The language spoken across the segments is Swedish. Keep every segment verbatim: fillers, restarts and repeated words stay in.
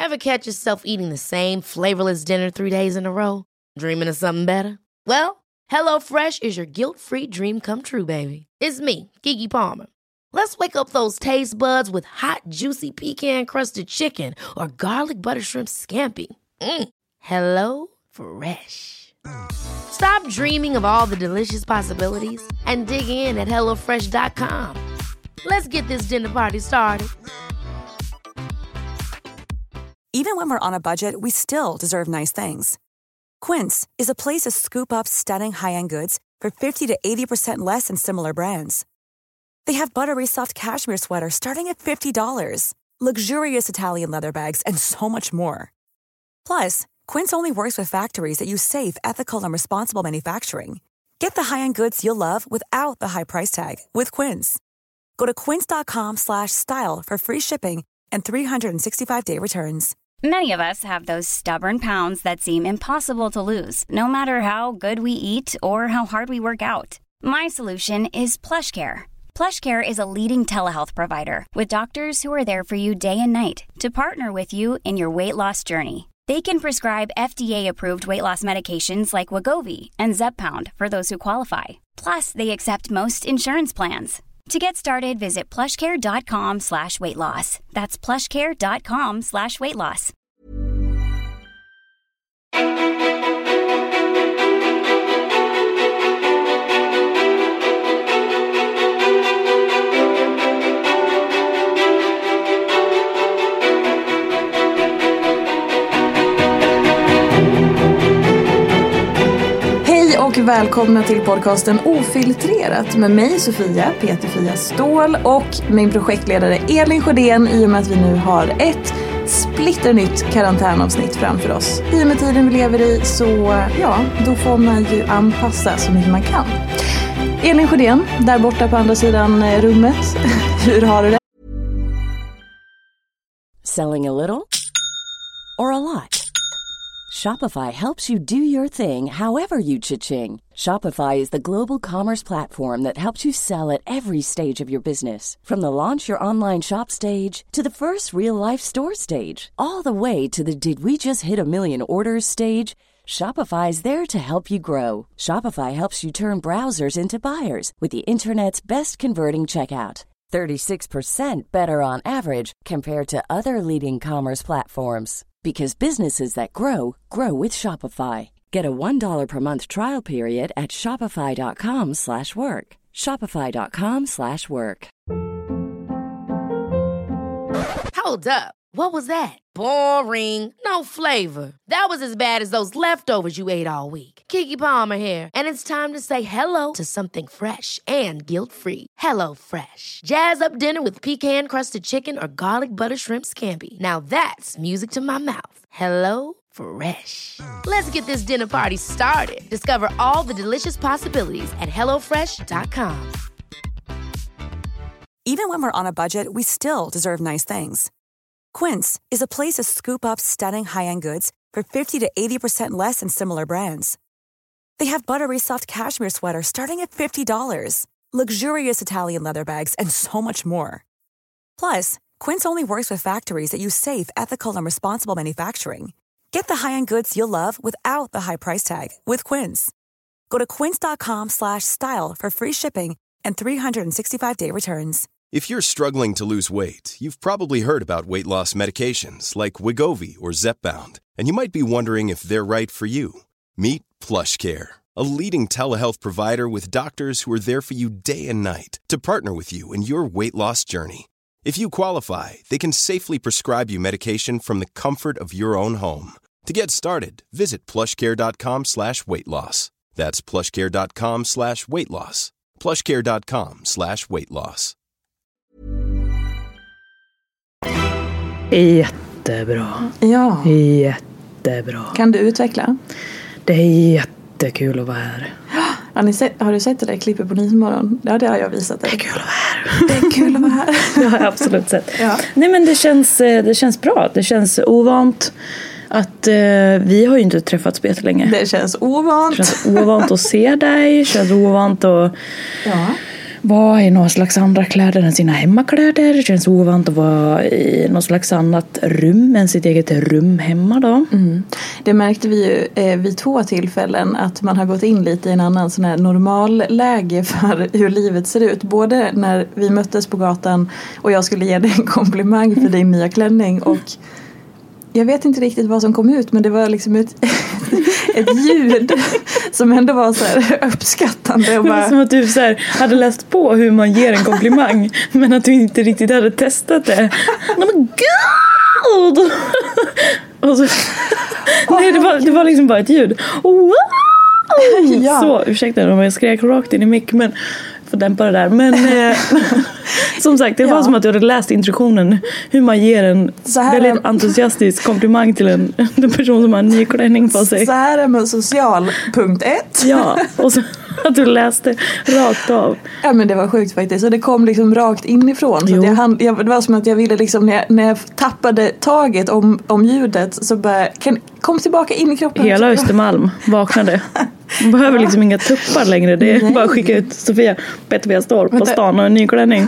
Ever catch yourself eating the same flavorless dinner three days in a row? Dreaming of something better? Well, HelloFresh is your guilt-free dream come true, baby. It's me, Keke Palmer. Let's wake up those taste buds with hot, juicy pecan-crusted chicken or garlic butter shrimp scampi. Mm. Hello Fresh. Stop dreaming of all the delicious possibilities and dig in at hello fresh dot com. Let's get this dinner party started. Even when we're on a budget, we still deserve nice things. Quince is a place to scoop up stunning high-end goods for fifty to eighty percent less than similar brands. They have buttery soft cashmere sweaters starting at fifty dollars, luxurious Italian leather bags, and so much more. Plus, Quince only works with factories that use safe, ethical, and responsible manufacturing. Get the high-end goods you'll love without the high price tag with Quince. Go to quince.com slash style for free shipping and three sixty-five day returns. Many of us have those stubborn pounds that seem impossible to lose, no matter how good we eat or how hard we work out. My solution is PlushCare. PlushCare is a leading telehealth provider with doctors who are there for you day and night to partner with you in your weight loss journey. They can prescribe F D A-approved weight loss medications like Wegovy and Zepbound for those who qualify. Plus, they accept most insurance plans. To get started, visit plushcare.com slash weight loss. That's plushcare.com slash weight loss. Och välkomna till podcasten Ofiltrerat med mig Sofia, Peter Fia Ståhl och min projektledare Elin Sjödén, i och med att vi nu har ett splitternytt karantänavsnitt framför oss. I och med tiden vi lever i så ja, då får man ju anpassa så mycket man kan. Elin Sjödén, där borta på andra sidan rummet, hur har du det? Selling a little or a lot? Shopify helps you do your thing however you cha-ching. Shopify is the global commerce platform that helps you sell at every stage of your business. From the launch your online shop stage to the first real-life store stage, all the way to the did we just hit a million orders stage. Shopify is there to help you grow. Shopify helps you turn browsers into buyers with the internet's best converting checkout. thirty-six percent better on average compared to other leading commerce platforms. Because businesses that grow, grow with Shopify. Get a one dollar per month trial period at shopify.com slash work. Shopify.com slash work. Hold up. What was that? Boring. No flavor. That was as bad as those leftovers you ate all week. Keke Palmer here, and it's time to say hello to something fresh and guilt-free. Hello Fresh. Jazz up dinner with pecan-crusted chicken or garlic butter shrimp scampi. Now that's music to my mouth. Hello Fresh. Let's get this dinner party started. Discover all the delicious possibilities at hello fresh dot com. Even when we're on a budget, we still deserve nice things. Quince is a place to scoop up stunning high-end goods for fifty to eighty percent less than similar brands. They have buttery soft cashmere sweaters starting at fifty dollars, luxurious Italian leather bags, and so much more. Plus, Quince only works with factories that use safe, ethical, and responsible manufacturing. Get the high-end goods you'll love without the high price tag with Quince. Go to quince.com slash style for free shipping and three sixty-five day returns. If you're struggling to lose weight, you've probably heard about weight loss medications like Wegovy or Zepbound, and you might be wondering if they're right for you. Meet PlushCare, a leading telehealth provider with doctors who are there for you day and night to partner with you in your weight loss journey. If you qualify, they can safely prescribe you medication from the comfort of your own home. To get started, visit plushcare.com slash weight loss. That's plushcare.com slash weight loss. plushcare.com slash weight loss. Jättebra. Ja. Jättebra. Kan du utveckla? Det är jättekul att vara här. Har, ni sett, har du sett det där klippet på Nyhetsmorgon? Ja, det har jag visat dig. Det är kul att vara här. Det är kul att vara här. Det har jag absolut sett. Ja. Nej, men det känns, det känns bra. Det känns ovant. Att eh, vi har ju inte träffats på jättelänge. Det känns ovant. Det känns ovant att se dig. Det känns ovant att ja. vara i några slags andra kläder än sina hemmakläder. Det känns ovant att vara i något slags annat rum än sitt eget rum hemma då. Mm. Det märkte vi ju eh, vid två tillfällen att man har gått in lite i en annan sån här normalläge för hur livet ser ut. Både när vi möttes på gatan och jag skulle ge dig en komplimang för din nya klänning, och jag vet inte riktigt vad som kom ut, men det var liksom ett, ett ljud som ändå var så här uppskattande. Och bara... Det var som att du så här hade läst på hur man ger en komplimang, men att du inte riktigt hade testat det. Oh my god! Och så... Nej, det var, det var liksom bara ett ljud. Wow! Ja. Så, ursäkta om jag skrek rakt in i mick, men för dämpa det där. Men eh, som sagt, det var ja. som att jag hade läst instruktionen hur man ger en väldigt är... entusiastisk komplimang till en, en person som har en ny klänning på sig. Så här är man social, punkt ett. Ja, och så att du läste rakt av. Ja, men det var sjukt faktiskt. Och det kom liksom rakt inifrån. Så jag hand, jag, det var som att jag ville liksom, när jag, när jag tappade taget om, om ljudet, så bara, kan, kom tillbaka in i kroppen. Hela Östermalm vaknade. Man behöver liksom inga tuppar längre. Det är Nej. bara att skicka ut Sofia Petvia står på stan och en ny klänning.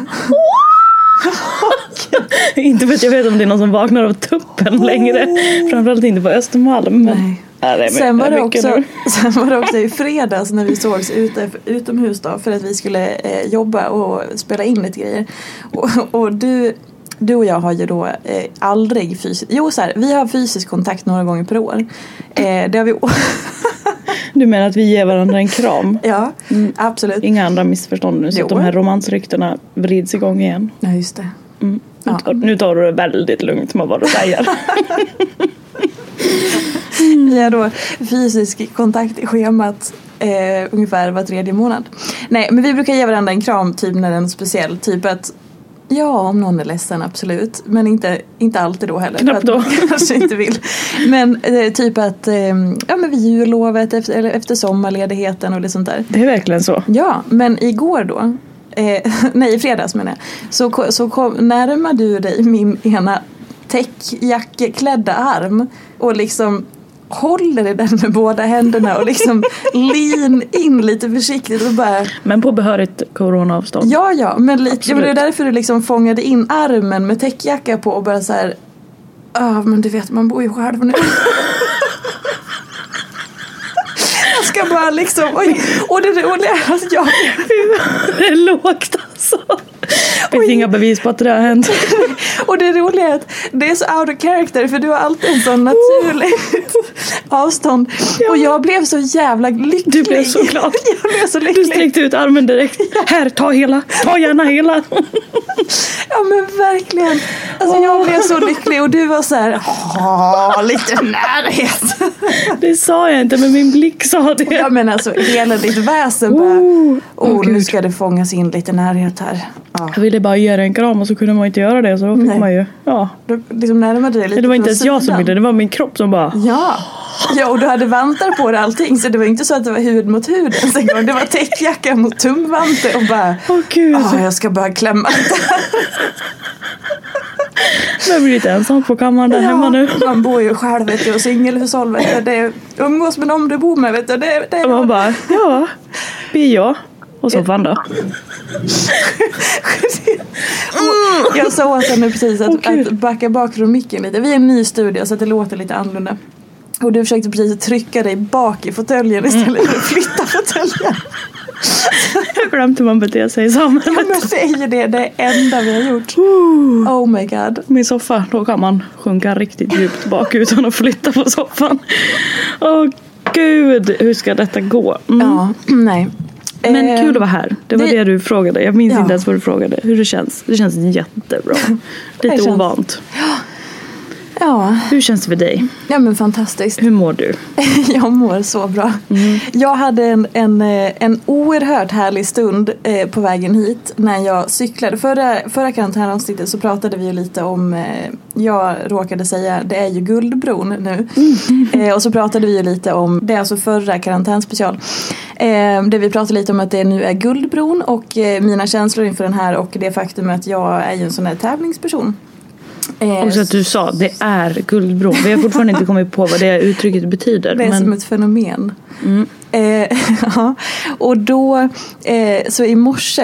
Inte för att jag vet om det är någon som vaknar av tuppen längre. Framförallt inte på Östermalm. Men... Nej. Ja, det är sen, var det också, sen var det också i fredags när vi sågs ute, utomhus då, för att vi skulle eh, jobba och spela in lite grejer. Och, och du, du och jag har ju då eh, aldrig fysisk... Jo, så här, vi har fysisk kontakt några gånger per år. Eh, det har vi... Du menar att vi ger varandra en kram? Ja, mm. absolut. Inga andra missförstånd nu, så jo. att de här romansryktena vrids igång igen. Ja, just det. Mm. Ja. Nu, nu tar du det väldigt lugnt med vad du säger. Vi har då fysisk kontakt i schemat eh, ungefär var tredje månad. Nej, men vi brukar ge varandra en kram typ när den är speciell. Typ att, ja, om någon är ledsen, absolut. Men inte, inte alltid då heller. Knappt då. Kanske inte vill. Men eh, typ att, eh, ja men vid jullovet, efter, eller efter sommarledigheten och det sånt där. Det är verkligen så. Ja, men igår då, eh, nej i fredags menar jag, så, så kom, närmade du dig min ena täckjackeklädda arm och liksom håller i den med båda händerna och liksom lean in lite försiktigt och bara... Men på behörigt coronaavstånd. Ja, ja, men lite, det var det därför du liksom fångade in armen med täckjacka på och bara så här, ja, oh, men du vet, man bor ju själv nu. Jag ska bara liksom, oj, och det roliga är att jag... Det är lågt alltså. Det finns inga bevis på att det har hänt. Och det roliga är att det är så out of character, för du har alltid en sån naturlig avstånd. Ja. Och jag blev så jävla lycklig. Du blev så glad. Jag blev så lycklig. Du sträckte ut armen direkt. Ja. Här, ta hela. Ta gärna hela. Ja, men verkligen. Alltså oh. jag blev så lycklig och du var så här, åh, lite närhet. Det sa jag inte, men min blick sa det. Ja, men alltså hela ditt väsen bara, oh, oh, nu ska det fångas in lite närhet här. Ja. Jag ville bara ge dig en kram och så kunde man inte göra det, så då fick Nej. man ju, ja. Du liksom närmade dig lite. Det var inte ens jag som ville, det var min kropp som bara... Ja. Ja, och du hade vantar på det allting, så det var inte så att det var hud mot hud. Det var täckjacka mot tumvante och bara, åh gud. Oh, jag ska bara klämma. Jag blir lite ensam på kammaren där ja, hemma nu. Man bor ju själv, vet du, och singelhushåll, vet du. Det är umgås med dem du bor med, vet du. Det, det är... Och man bara, ja, blir jag. Och så fan då. Jag sa åt henne precis att, oh, att backa bak från micken lite. Vi är en ny studio så att det låter lite annorlunda. Och du försökte precis trycka dig bak i fåtöljen istället för att flytta fåtöljen. Jag glömde hur man beter sig i samhället. Ja, men säger det, det är det enda vi har gjort. Oh my god. Min soffa, då kan man sjunka riktigt djupt bak utan att flytta på soffan. Åh oh, gud, hur ska detta gå? Mm. Ja, nej. Men kul att vara här. Det var det, det du frågade. Jag minns ja. inte ens vad du frågade. Hur det känns. Det känns jättebra. Lite känns... ovant. Ja. Ja. Hur känns det för dig? Ja, men fantastiskt. Hur mår du? Jag mår så bra. Mm. Jag hade en, en, en oerhört härlig stund eh, på vägen hit när jag cyklade. Förra, förra karantänavsnittet så pratade vi ju lite om, eh, jag råkade säga, det är ju Guldbron nu. Mm. Eh, och så pratade vi ju lite om, det är alltså förra karantänspecial. Eh, där vi pratade lite om att det nu är Guldbron och eh, mina känslor inför den här och det faktum att jag är ju en sån här tävlingsperson. Och så att du sa, det är Guldbron. Vi har fortfarande inte kommit på vad det uttrycket betyder. Det är men... som ett fenomen. Mm. Eh, ja. Och då, eh, så i morse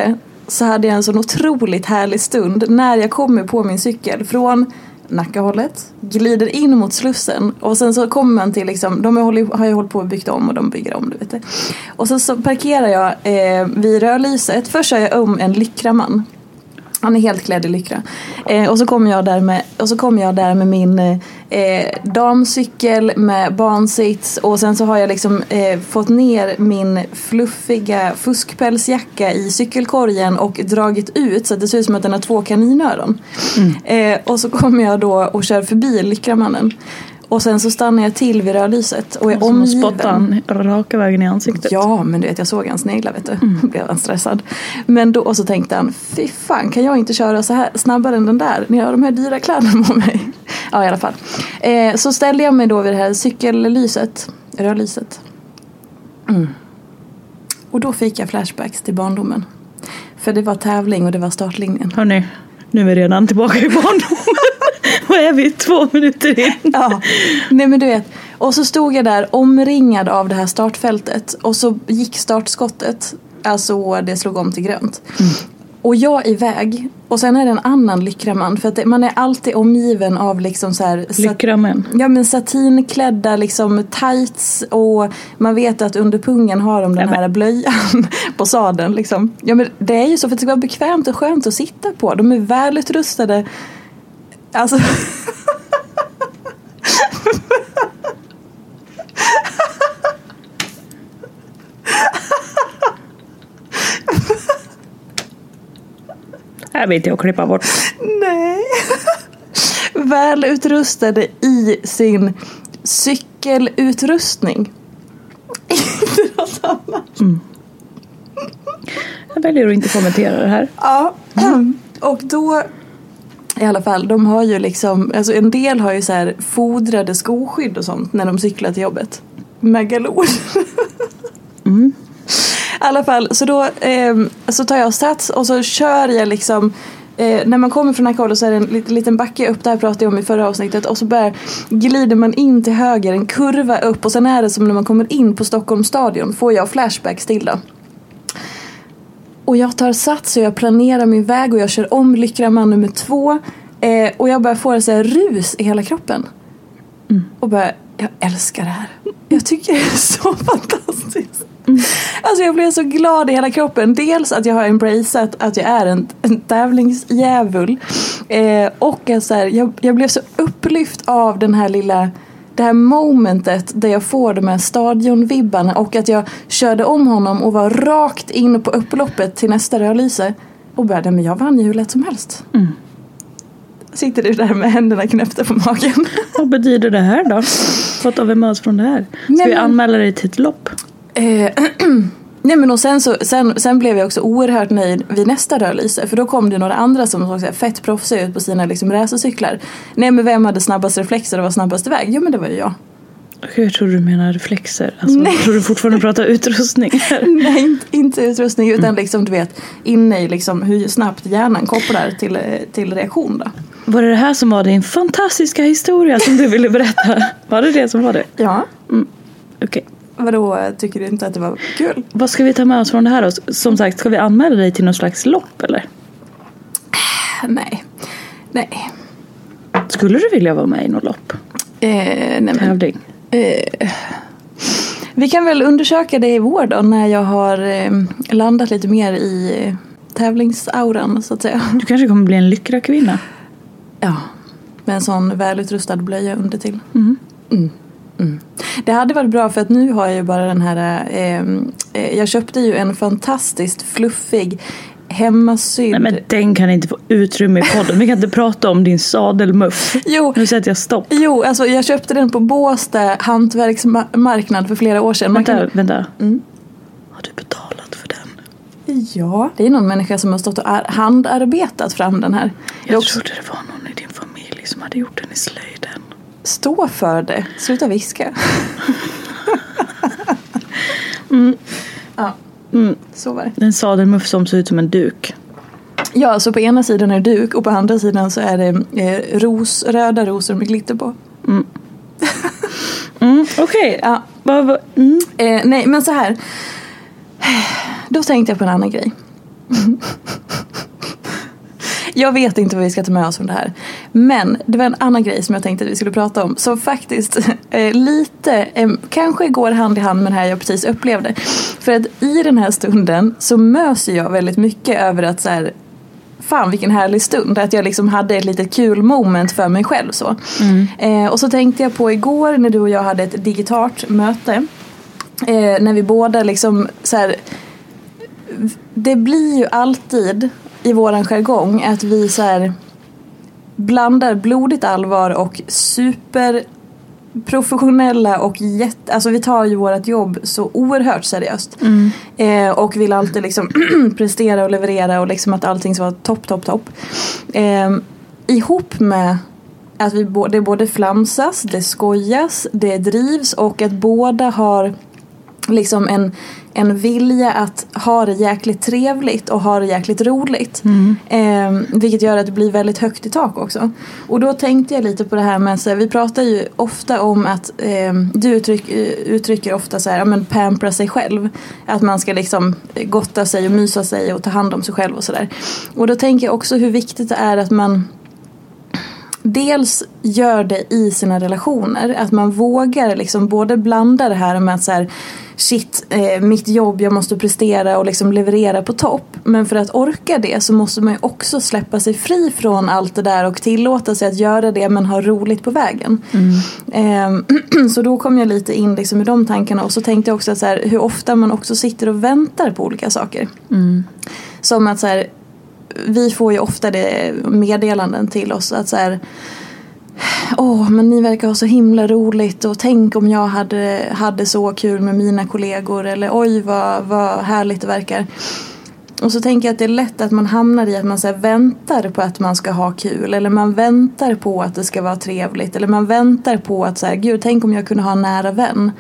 så hade jag en sån otroligt härlig stund när jag kommer på min cykel från Nackahållet, glider in mot Slussen och sen så kommer man till liksom, de har ju, har ju hållit på och byggt om och de bygger om, du vet det. Och så, så parkerar jag eh, vid rödlyset. Först kör jag om en lyckraman. Han är helt klädd i lyckra. Eh, och så kommer jag där med, och så kommer jag där med min eh, damcykel med barnsits. Och sen så har jag liksom eh, fått ner min fluffiga fuskpälsjacka i cykelkorgen och dragit ut så att det ser ut som att den har två kaninöron. Mm. Eh, och så kommer jag då och kör förbi lyckramannen. Och sen så stannar jag till vid rödlyset och är omgiven. Som spottar han raka vägen i ansiktet. Ja, men du vet, jag såg han snegla, vet du. Mm. Blev han stressad. Men då, och så tänkte han, fy fan, kan jag inte köra så här snabbare än den där när jag har de här dyra kläderna på mig? Ja, i alla fall. Eh, så ställde jag mig då vid det här cykellyset, rödlyset. Mm. Och då fick jag flashbacks till barndomen. För det var tävling och det var startlinjen. Hörrni, nu är vi redan tillbaka i barndomen. Vad är vi? Två minuter in. Ja, nej men du vet. Och så stod jag där omringad av det här startfältet. Och så gick startskottet. Alltså det slog om till grönt. Mm. Och jag iväg. Och sen är det en annan lyckraman. För att det, man är alltid omgiven av liksom så här... Lyckramän. Ja, men satinklädda liksom tights. Och man vet att under pungen har de den ja, men... här blöjan på sadeln liksom. Ja, men det är ju så för att det ska vara bekvämt och skönt att sitta på. De är välutrustade. Alltså... Här vet jag att klippa bort. Nej. Välutrustade i sin cykelutrustning. Inte något annat. Mm. Jag väljer att inte kommentera det här. Ja, mm. Och då... I alla fall, de har ju liksom... Alltså en del har ju så här fodrade skoskydd och sånt när de cyklar till jobbet. Megalod. Mm. I alla fall, så då eh, så tar jag sats och så kör jag liksom... Eh, när man kommer från Nacka så är det en liten, liten backe upp. Där pratade jag om i förra avsnittet. Och så börjar, glider man in till höger, en kurva upp. Och sen är det som när man kommer in på Stockholms stadion. Får jag flashbacks till då. Och jag tar sats och jag planerar min väg och jag kör om lyckraman nummer två. Eh, och jag börjar få en så här rus i hela kroppen. Mm. Och bara, jag älskar det här. Jag tycker det är så fantastiskt. Mm. Alltså jag blev så glad i hela kroppen. Dels att jag har embraceat att jag är en, en tävlingsdjävul. Eh, och så här, jag, jag blev så upplyft av den här lilla... Det här momentet där jag får de här stadionvibbarna och att jag körde om honom och var rakt in på upploppet till nästa rödlyse och började, men jag vann ju hur lätt som helst. Mm. Sitter du där med händerna knäppta på magen? Vad betyder det här då? Vad tar vi med oss från det här? Ska Nej, vi anmäla dig till ett lopp? Eh, Nej, men och sen, så, sen, sen blev jag också oerhört nöjd vid nästa rödlyse. För då kom det några andra som såg så här fett proffsiga ut på sina liksom, racercyklar. Nej, men vem hade snabbast reflexer och var snabbast iväg? Jo, men det var ju jag. Jag tror du menar reflexer. Alltså, jag tror du fortfarande pratar utrustning här. Nej, inte, inte utrustning utan liksom, du vet, inne i liksom, hur snabbt hjärnan kopplar till, till reaktion då. Var det det här som var din fantastiska historia som du ville berätta? Var det det som var det? Ja. Mm. Okej. Okay. Vadå, tycker du inte att det var kul? Vad ska vi ta med oss från det här då? Som sagt, ska vi anmäla dig till någon slags lopp eller? Nej. Nej. Skulle du vilja vara med i någon lopp? Eh, nej men, Tävling? Eh, vi kan väl undersöka det i vår då när jag har eh, landat lite mer i eh, tävlingsauran så att säga. Du kanske kommer bli en lyckra kvinna. Ja, med en sån välutrustad blöja under till. Mm. Mm. Mm. Det hade varit bra för att nu har jag ju bara den här eh, eh, jag köpte ju en fantastiskt fluffig hemmasydd. Nej, men den kan inte få utrymme i podden. Vi kan inte prata om din sadelmuff. Jo, nu sätter jag stopp. Jo, alltså jag köpte den på Båstad hantverksmarknad för flera år sedan. Vänta, kan... vänta. Mm. Har du betalat för den? Ja, det är någon människa som har stått och ar- handarbetat fram den här. Jag också... trodde det var någon i din familj som hade gjort den i slöjden. Stå för det. Sluta viska. mm. Ja, mm. så var det. En sadelmuff som ser ut som en duk. Ja, så på ena sidan är det duk och på andra sidan så är det eh, ros, röda rosor med glitter på. Mm. mm, Okej, okay. Ja. mm. eh, nej, men så här. Då tänkte jag på en annan grej. Jag vet inte vad vi ska ta med oss från det här. Men det var en annan grej som jag tänkte att vi skulle prata om. Som faktiskt eh, lite, eh, kanske går hand i hand med det här jag precis upplevde. För att i den här stunden så möser jag väldigt mycket över att så här, fan vilken härlig stund. Att jag liksom hade ett litet kul moment för mig själv så. Mm. Eh, och så tänkte jag på igår när du och jag hade ett digitalt möte. Eh, när vi båda liksom så här, det blir ju alltid i våran jargong att vi så här blandar blodigt allvar och super professionella och jätte, alltså vi tar ju vårt jobb så oerhört seriöst. Mm. Eh, och vill alltid liksom prestera och leverera och liksom att allting ska vara topp, topp, topp. Eh, ihop med att vi bo, det både flamsas, det skojas, det drivs och att båda har liksom en, en vilja att ha det jäkligt trevligt och ha det jäkligt roligt. Mm. Eh, vilket gör att det blir väldigt högt i tak också. Och då tänkte jag lite på det här med, så här, vi pratar ju ofta om att eh, du uttryck, uttrycker ofta så här, ja, men pampra sig själv. Att man ska liksom gotta sig och mysa sig och ta hand om sig själv och sådär. Och då tänker jag också hur viktigt det är att man dels gör det i sina relationer. Att man vågar liksom både blanda det här med att så här, shit, eh, mitt jobb, jag måste prestera och liksom leverera på topp. Men för att orka det så måste man ju också släppa sig fri från allt det där och tillåta sig att göra det men ha roligt på vägen. Mm. Eh, så då kom jag lite in liksom i de tankarna och så tänkte jag också att så här, hur ofta man också sitter och väntar på olika saker. Mm. Som att så här, vi får ju ofta det meddelanden till oss att så här, åh, oh, men ni verkar ha så himla roligt och tänk om jag hade, hade så kul med mina kollegor eller oj vad, vad härligt det verkar. Och så tänker jag att det är lätt att man hamnar i att man så här väntar på att man ska ha kul eller man väntar på att det ska vara trevligt eller man väntar på att så här, gud, tänk om jag kunde ha en nära vän.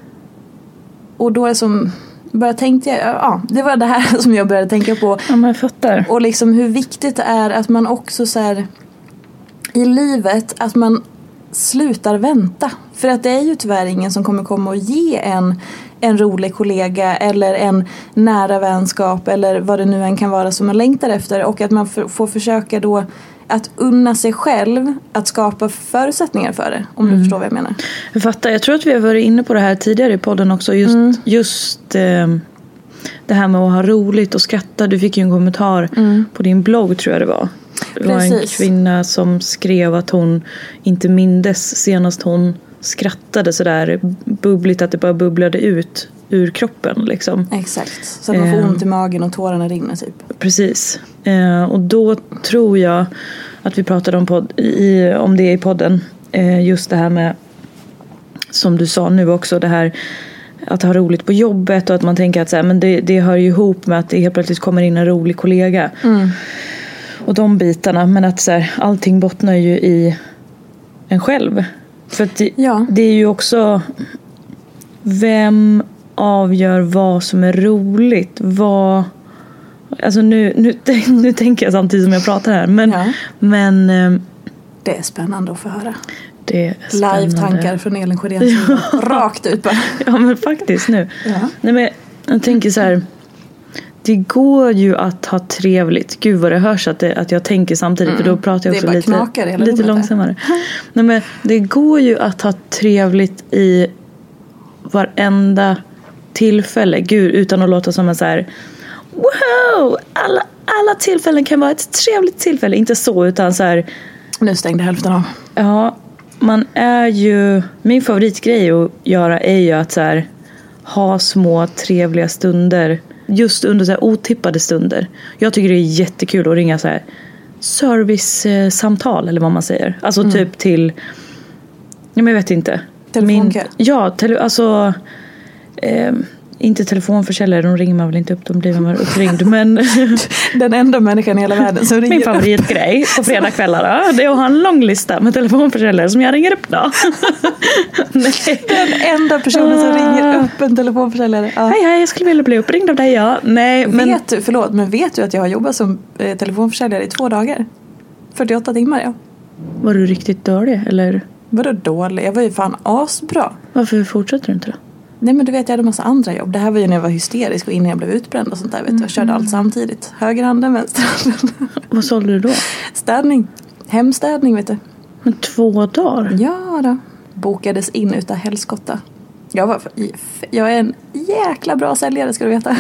Och då är det som bara tänkte jag, ja, det var det här som jag började tänka på. Ja, men jag fattar. Och liksom hur viktigt det är att man också så här, i livet, att man slutar vänta. För att det är ju tyvärr ingen som kommer komma och ge en, en rolig kollega eller en nära vänskap eller vad det nu än kan vara som man längtar efter. Och att man f- får försöka då att unna sig själv att skapa förutsättningar för det, om mm. du förstår vad jag menar. Jag fattar, jag tror att vi har varit inne på det här tidigare i podden också. Just, mm. just eh, det här med att ha roligt och skratta. Du fick ju en kommentar mm. på din blogg, tror jag det var. Det var en kvinna som skrev att hon inte mindes senast hon skrattade så där bubbligt att det bara bubblade ut ur kroppen liksom. Exakt, så att man får ont i magen och tårarna rinner typ. Precis, eh, och då tror jag att vi pratade om, podd, i, om det i podden, eh, just det här med, som du sa nu också, det här att ha roligt på jobbet och att man tänker att så här, men det, det hör ju ihop med att det helt plötsligt kommer in en rolig kollega. Mm. Och de bitarna, men att så här, allting bottnar ju i en själv. För att det, ja. det är ju också, vem avgör vad som är roligt? Vad, alltså nu, nu, nu tänker jag samtidigt som jag pratar här. Men, ja. men det är spännande att få höra. Det är spännande. Live-tankar från Elin Sjödén. Ja. Rakt ut bara. Ja, men faktiskt nu. Ja. Nej, men jag tänker så här. Det går ju att ha trevligt. Gud vad det hörs att, det, att jag tänker samtidigt. Mm. För då pratar jag också lite, lite långsammare. Nej, men det går ju att ha trevligt i varenda tillfälle. Gud, utan att låta som en så här, wow, alla, alla tillfällen kan vara ett trevligt tillfälle. Inte så, utan så här. Nu stängde hälften av. Ja, man är ju, min favoritgrej att göra är ju att så här, ha små trevliga stunder. Just under så här otippade stunder. Jag tycker det är jättekul att ringa så här service-samtal eller vad man säger. Alltså mm. typ till, ja, men jag vet inte. Telefonkö? Ja, tele, alltså eh, inte telefonförsäljare, de ringer man väl inte upp, de blir man uppringd. Men den enda människan i hela världen som ringer. Min favoritgrej på fredagskvällar, det är att ha en lång lista med telefonförsäljare som jag ringer upp då. Den enda personen som ringer upp en telefonförsäljare. Ja. Hej, hej, jag skulle vilja bli uppringd av dig, ja. Nej, men vet du, förlåt, men vet du att jag har jobbat som eh, telefonförsäljare i två dagar? fyrtioåtta timmar, ja. Var du riktigt dålig, eller? Vadå dålig? Jag var ju fan asbra. Varför fortsätter du inte då? Nej, men du vet, jag hade en massa andra jobb. Det här var ju när jag var hysterisk och innan jag blev utbränd och sånt där. Vet du. Jag körde allt samtidigt. Högerhanden, vänsterhanden. Vad sålde du då? Städning. Hemstädning, vet du. Men två dagar? Ja då. Bokades in utav helskotta. Jag, var, jag är en jäkla bra säljare, ska du veta.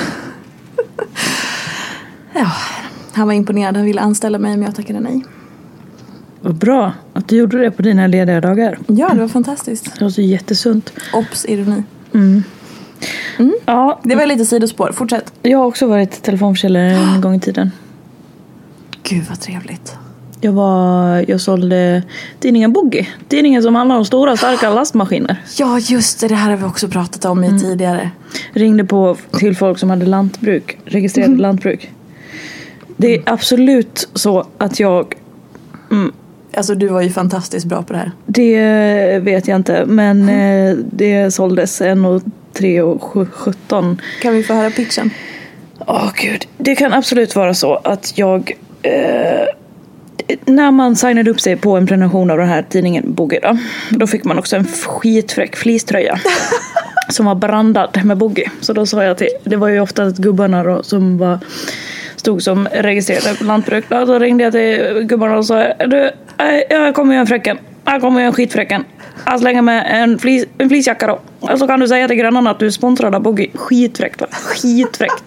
Ja, han var imponerad. Han ville anställa mig, men jag tackade nej. Vad bra att du gjorde det på dina lediga dagar. Ja, det var fantastiskt. Det var så jättesunt. Ops, ironi. Mm. Mm. Ja, det var lite sidospår. Fortsätt. Jag har också varit telefonförsäljare en gång i tiden. Gud, vad trevligt. Jag var, jag sålde tidningen Boogie. Tidningen som handlar om stora, starka lastmaskiner. Ja, just det. Det här har vi också pratat om i mm. tidigare. Ringde på till folk som hade lantbruk. Registrerade mm. lantbruk. Det är absolut så att jag... Mm, alltså, du var ju fantastiskt bra på det här. Det vet jag inte. Men mm. eh, det såldes en och tre och sjutton. Kan vi få höra pitchen? Åh, oh, gud. Det kan absolut vara så att jag... Eh, när man signade upp sig på en prenumeration av den här tidningen Boogie då, då fick man också en skitfräck fleecetröja som var brandad med Boogie. Så då sa jag till, det var ju ofta gubbarna då, som var, stod som registrerade lantbruk. Då, då ringde jag till gubbarna och sa, du, jag kommer ju en fräcken. Jag kommer ju en skitfräcken. Jag slänger med en, flis, en fleecejacka då. Och så kan du säga till grannarna att du är sponsrad av Boogie. Skitfräckt va? Skitfräckt.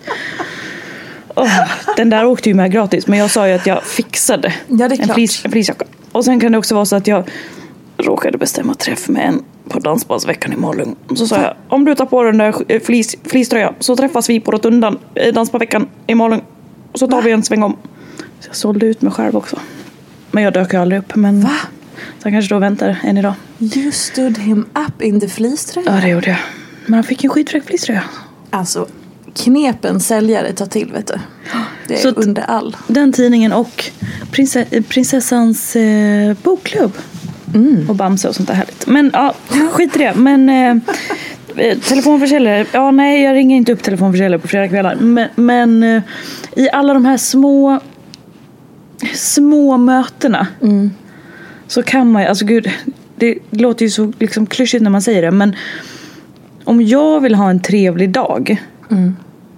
Oh, den där åkte ju med gratis. Men jag sa ju att jag fixade ja, det är en, flis, en fleecejacka. Och sen kan det också vara så att jag råkade bestämma träff med en på dansbandsveckan i Malung. Så sa jag, om du tar på den där flis, fleecetröjan så träffas vi på rotundan i dansbandsveckan i Malung. Och så tar Va? vi en sväng om. Så jag sålde ut mig själv också. Men jag dök ju aldrig upp. Men Va? Så han kanske då väntar än idag. You stood him up in the fleecetröja. Ja, det gjorde jag. Men han fick en skitfräck fleecetröja. Alltså, knepen säljare tar till, vet du. Det är så under all. Den tidningen och prinsess, prinsessans eh, bokklubb. Mm. Och Bamse och sånt där härligt. Men ja, skit i det. Men eh, telefonförsäljare. Ja, nej, jag ringer inte upp telefonförsäljare på fredagskvällar. Men, men eh, i alla de här små små mötena mm. så kan man ju, alltså gud, det låter ju så liksom klyschigt när man säger det, men om jag vill ha en trevlig dag mm.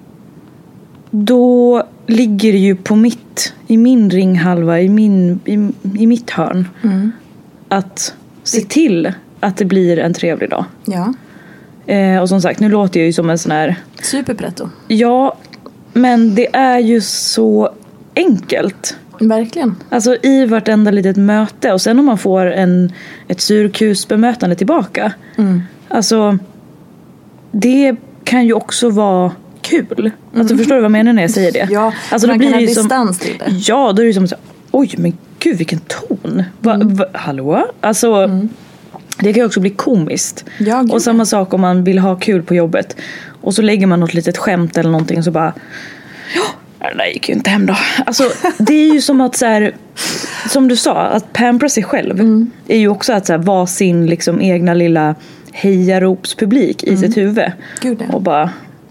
då ligger det ju på mitt, i min ringhalva, i, min, i, i mitt hörn mm. att se till att det blir en trevlig dag. Ja. Eh, och som sagt, nu låter jag ju som en sån här superpretto. Ja, men det är ju så enkelt. Verkligen. Alltså i vartenda litet möte. Och sen om man får en, ett surkusbemötande tillbaka. Mm. Alltså det kan ju också vara kul. Mm. Alltså förstår du vad jag menar när jag säger det? Ja, alltså, man då blir kan det ha ju distans som, till det. Ja, då är det som så, oj men gud vilken ton. Va, mm. va, hallå? Alltså mm. det kan ju också bli komiskt. Ja, och samma sak om man vill ha kul på jobbet. Och så lägger man något litet skämt eller någonting och så bara, ja, det där gick ju inte hem då. Alltså det är ju som att så här, som du sa, att pampra sig själv mm. är ju också att så här, vara sin liksom egna lilla hejaropspublik i mm. sitt huvud. Gud, ja. Och bara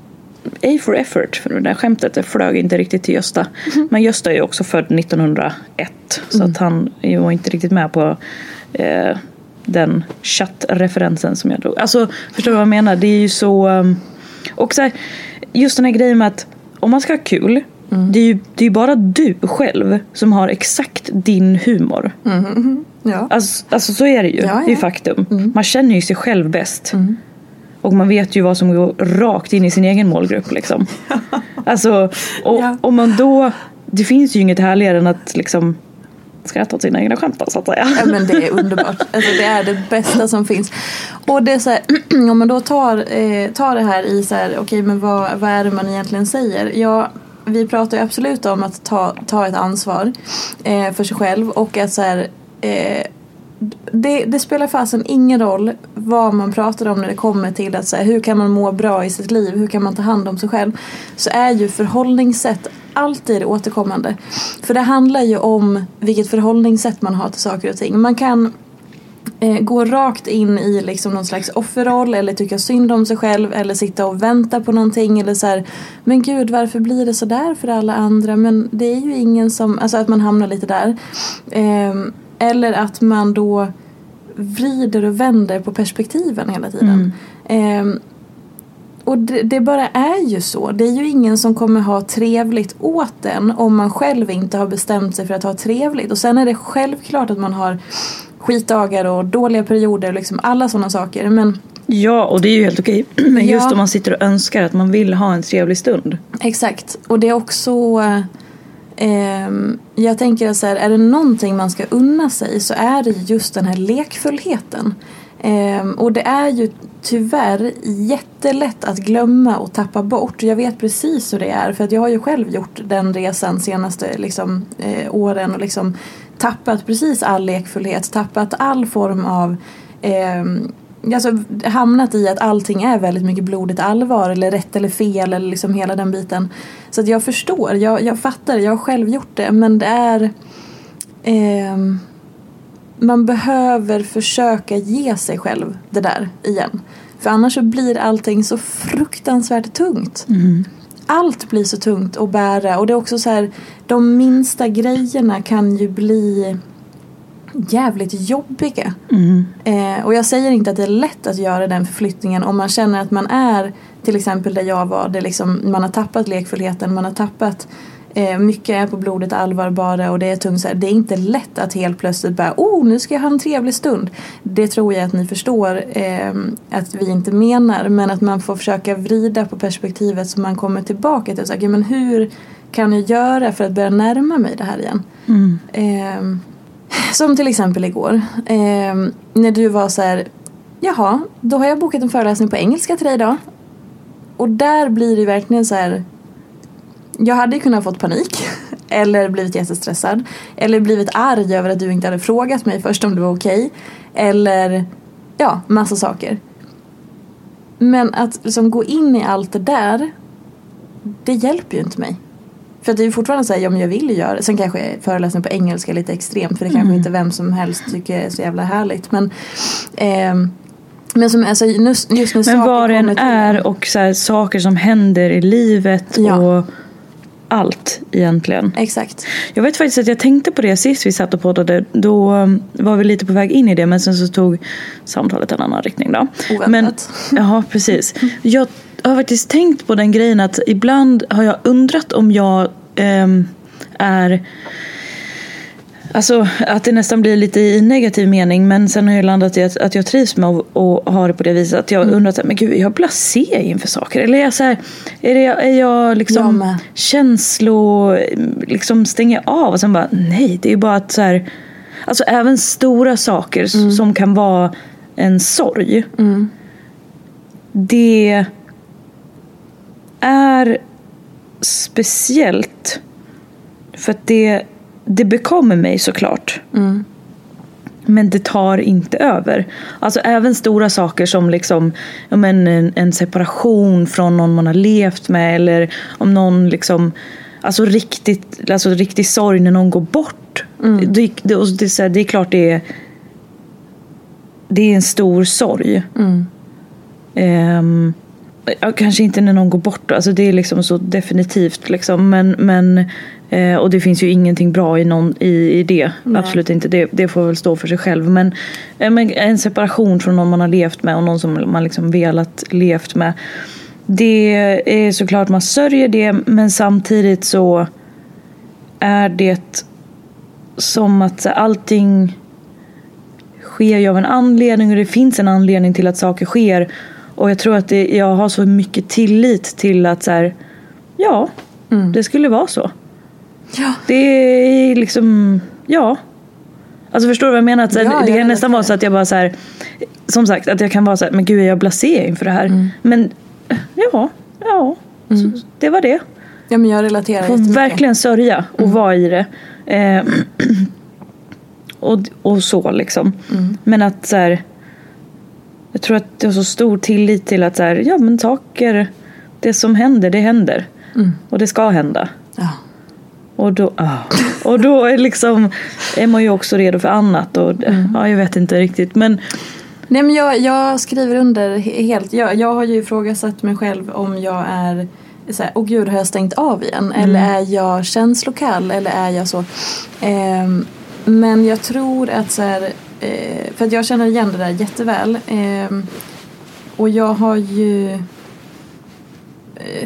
A for effort, för det där skämtet det flög inte riktigt till Gösta. Mm. Men Gösta är ju också född nittonhundraett så mm. att han var inte riktigt med på eh, den chattreferensen som jag drog. Alltså, förstår du vad jag menar? Det är ju så um, och så här, just den här grejen med att om man ska ha kul mm. det är ju det är bara du själv som har exakt din humor. Mm. Ja. Alltså, alltså så är det ju. Ja, ja. Det är ju faktum. Mm. Man känner ju sig själv bäst. Mm. Och man vet ju vad som går rakt in i sin egen målgrupp liksom. Alltså, och ja. om man då, det finns ju inget härligare än att liksom skratta åt sina egna skämt, så att säga. Ja, men det är underbart. Alltså, det är det bästa som finns. Och det är så här, om man då tar, eh, tar det här i så här, okej, okay, men vad, vad är det man egentligen säger? Ja, vi pratar ju absolut om att ta, ta ett ansvar eh, för sig själv och att så här, eh, det, det spelar fasen ingen roll vad man pratar om när det kommer till att så här, hur kan man må bra i sitt liv, hur kan man ta hand om sig själv, så är ju förhållningssätt alltid återkommande. För det handlar ju om vilket förhållningssätt man har till saker och ting. Man kan eh, gå rakt in i liksom någon slags offerroll eller tycka synd om sig själv eller sitta och vänta på någonting eller så här, men gud, varför blir det så där för alla andra? Men det är ju ingen som, alltså att man hamnar lite där. Eh, eller att man då vrider och vänder på perspektiven hela tiden. Mm. Eh, och det, det bara är ju så. Det är ju ingen som kommer ha trevligt åt den om man själv inte har bestämt sig för att ha trevligt. Och sen är det självklart att man har skitdagar och dåliga perioder och liksom alla sådana saker. Men ja, och det är ju helt okej. Men just ja. om man sitter och önskar att man vill ha en trevlig stund. Exakt. Och det är också... Eh, jag tänker så här, är det någonting man ska unna sig så är det just den här lekfullheten. Eh, och det är ju tyvärr jättelätt att glömma och tappa bort. Jag vet precis hur det är. För att jag har ju själv gjort den resan senaste liksom, eh, åren. Och liksom tappat precis all lekfullhet. Tappat all form av... Eh, alltså hamnat i att allting är väldigt mycket blodigt allvar. Eller rätt eller fel. Eller liksom hela den biten. Så att jag förstår. Jag, jag fattar. Jag har själv gjort det. Men det är... Eh, man behöver försöka ge sig själv det där igen. För annars så blir allting så fruktansvärt tungt. Mm. Allt blir så tungt att bära. Och det är också så här, de minsta grejerna kan ju bli jävligt jobbiga. Mm. Eh, och jag säger inte att det är lätt att göra den förflyttningen om man känner att man är, till exempel där jag var, det liksom, man har tappat lekfullheten, man har tappat Eh, mycket är på blodet allvar bara och det är tungt så här. Det är inte lätt att helt plötsligt bara, oh nu ska jag ha en trevlig stund. Det tror jag att ni förstår eh, att vi inte menar, men att man får försöka vrida på perspektivet så man kommer tillbaka till så här, men hur kan jag göra för att börja närma mig det här igen? Mm. Eh, som till exempel igår eh, när du var så här, jaha, då har jag bokat en föreläsning på engelska till dig idag. Och där blir det verkligen så här. Jag hade kunnat fått panik. Eller blivit jättestressad. Eller blivit arg över att du inte hade frågat mig först om det var okej. Eller ja, massa saker. Men att liksom gå in i allt det där, det hjälper ju inte mig. För att det är ju fortfarande så här, ja men jag vill ju göra. Sen kanske föreläsning på engelska är lite extremt. För det kanske mm. inte vem som helst tycker är så jävla härligt. Men... Eh, Men, som, alltså, just, just men vad det än är och så här, saker som händer i livet ja. Och allt egentligen. Exakt. Jag vet faktiskt att jag tänkte på det sist vi satt och poddade. Då var vi lite på väg in i det, men sen så tog samtalet en annan riktning då. Oväntat. Men, ja, precis. Jag har faktiskt tänkt på den grejen att ibland har jag undrat om jag ähm, är... Alltså att det nästan blir lite i negativ mening. Men sen har jag landat i att, att jag trivs med att och ha det på det viset. Att jag mm. undrar, men gud, jag blasé inför saker. Eller är jag så här, är, det, är jag liksom jag känslo, liksom stänger av. Och sen bara, nej, det är bara att så här. Alltså även stora saker mm. som kan vara en sorg. Mm. Det är speciellt. För att det Det bekommer mig såklart. Mm. Men det tar inte över. Alltså även stora saker som liksom, ja, men en, en separation från någon man har levt med. Eller om någon liksom, alltså riktigt, alltså riktig sorg när någon går bort. Mm. Det, det, det, är så här, det är klart det är, det är en stor sorg. Mm. Um, kanske inte när någon går bort. Alltså det är liksom så definitivt liksom. Men, men eh, och det finns ju ingenting bra i, någon, i, i det. Nej. Absolut inte. Det, det får väl stå för sig själv. Men, eh, men en separation från någon man har levt med och någon som man liksom velat levt med. Det är såklart man sörjer det. Men samtidigt så är det som att allting sker ju av en anledning. Och det finns en anledning till att saker sker. Och jag tror att det, jag har så mycket tillit till att så här, ja, mm. det skulle vara så. Ja. Det är liksom, ja. Alltså förstår du vad jag menar? Att, ja, det kan nästan vara så att jag bara så här, som sagt, att jag kan vara så här, men gud, jag blasé inför det här. Mm. Men ja, ja, mm. så, det var det. Ja, men jag relaterar får verkligen sörja och mm. vara i det. Eh, och, och så liksom. Mm. Men att så här, jag tror att det är så stor tillit till att så här, ja men saker, det som händer, det händer. Mm. Och det ska hända. Ja. Och då, ah. och då är, liksom, är man ju också redo för annat. Och, mm. ja, jag vet inte riktigt. Men, nej, men jag, jag skriver under helt. Jag, jag har ju ifrågasatt mig själv om jag är så här, åh gud, har jag stängt av igen? Mm. Eller är jag känslokall? Eller är jag så? Eh, men jag tror att så här, för att jag känner igen det där jätteväl. Och jag har ju eh,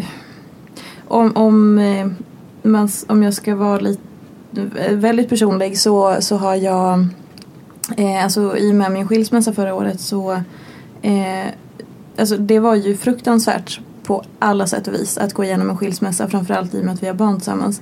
om, om, eh, man, om jag ska vara lite väldigt personlig så, så har jag eh, alltså i och med min skilsmässa förra året så eh, alltså det var ju fruktansvärt på alla sätt och vis att gå igenom en skilsmässa, framförallt i och med att vi har barn tillsammans.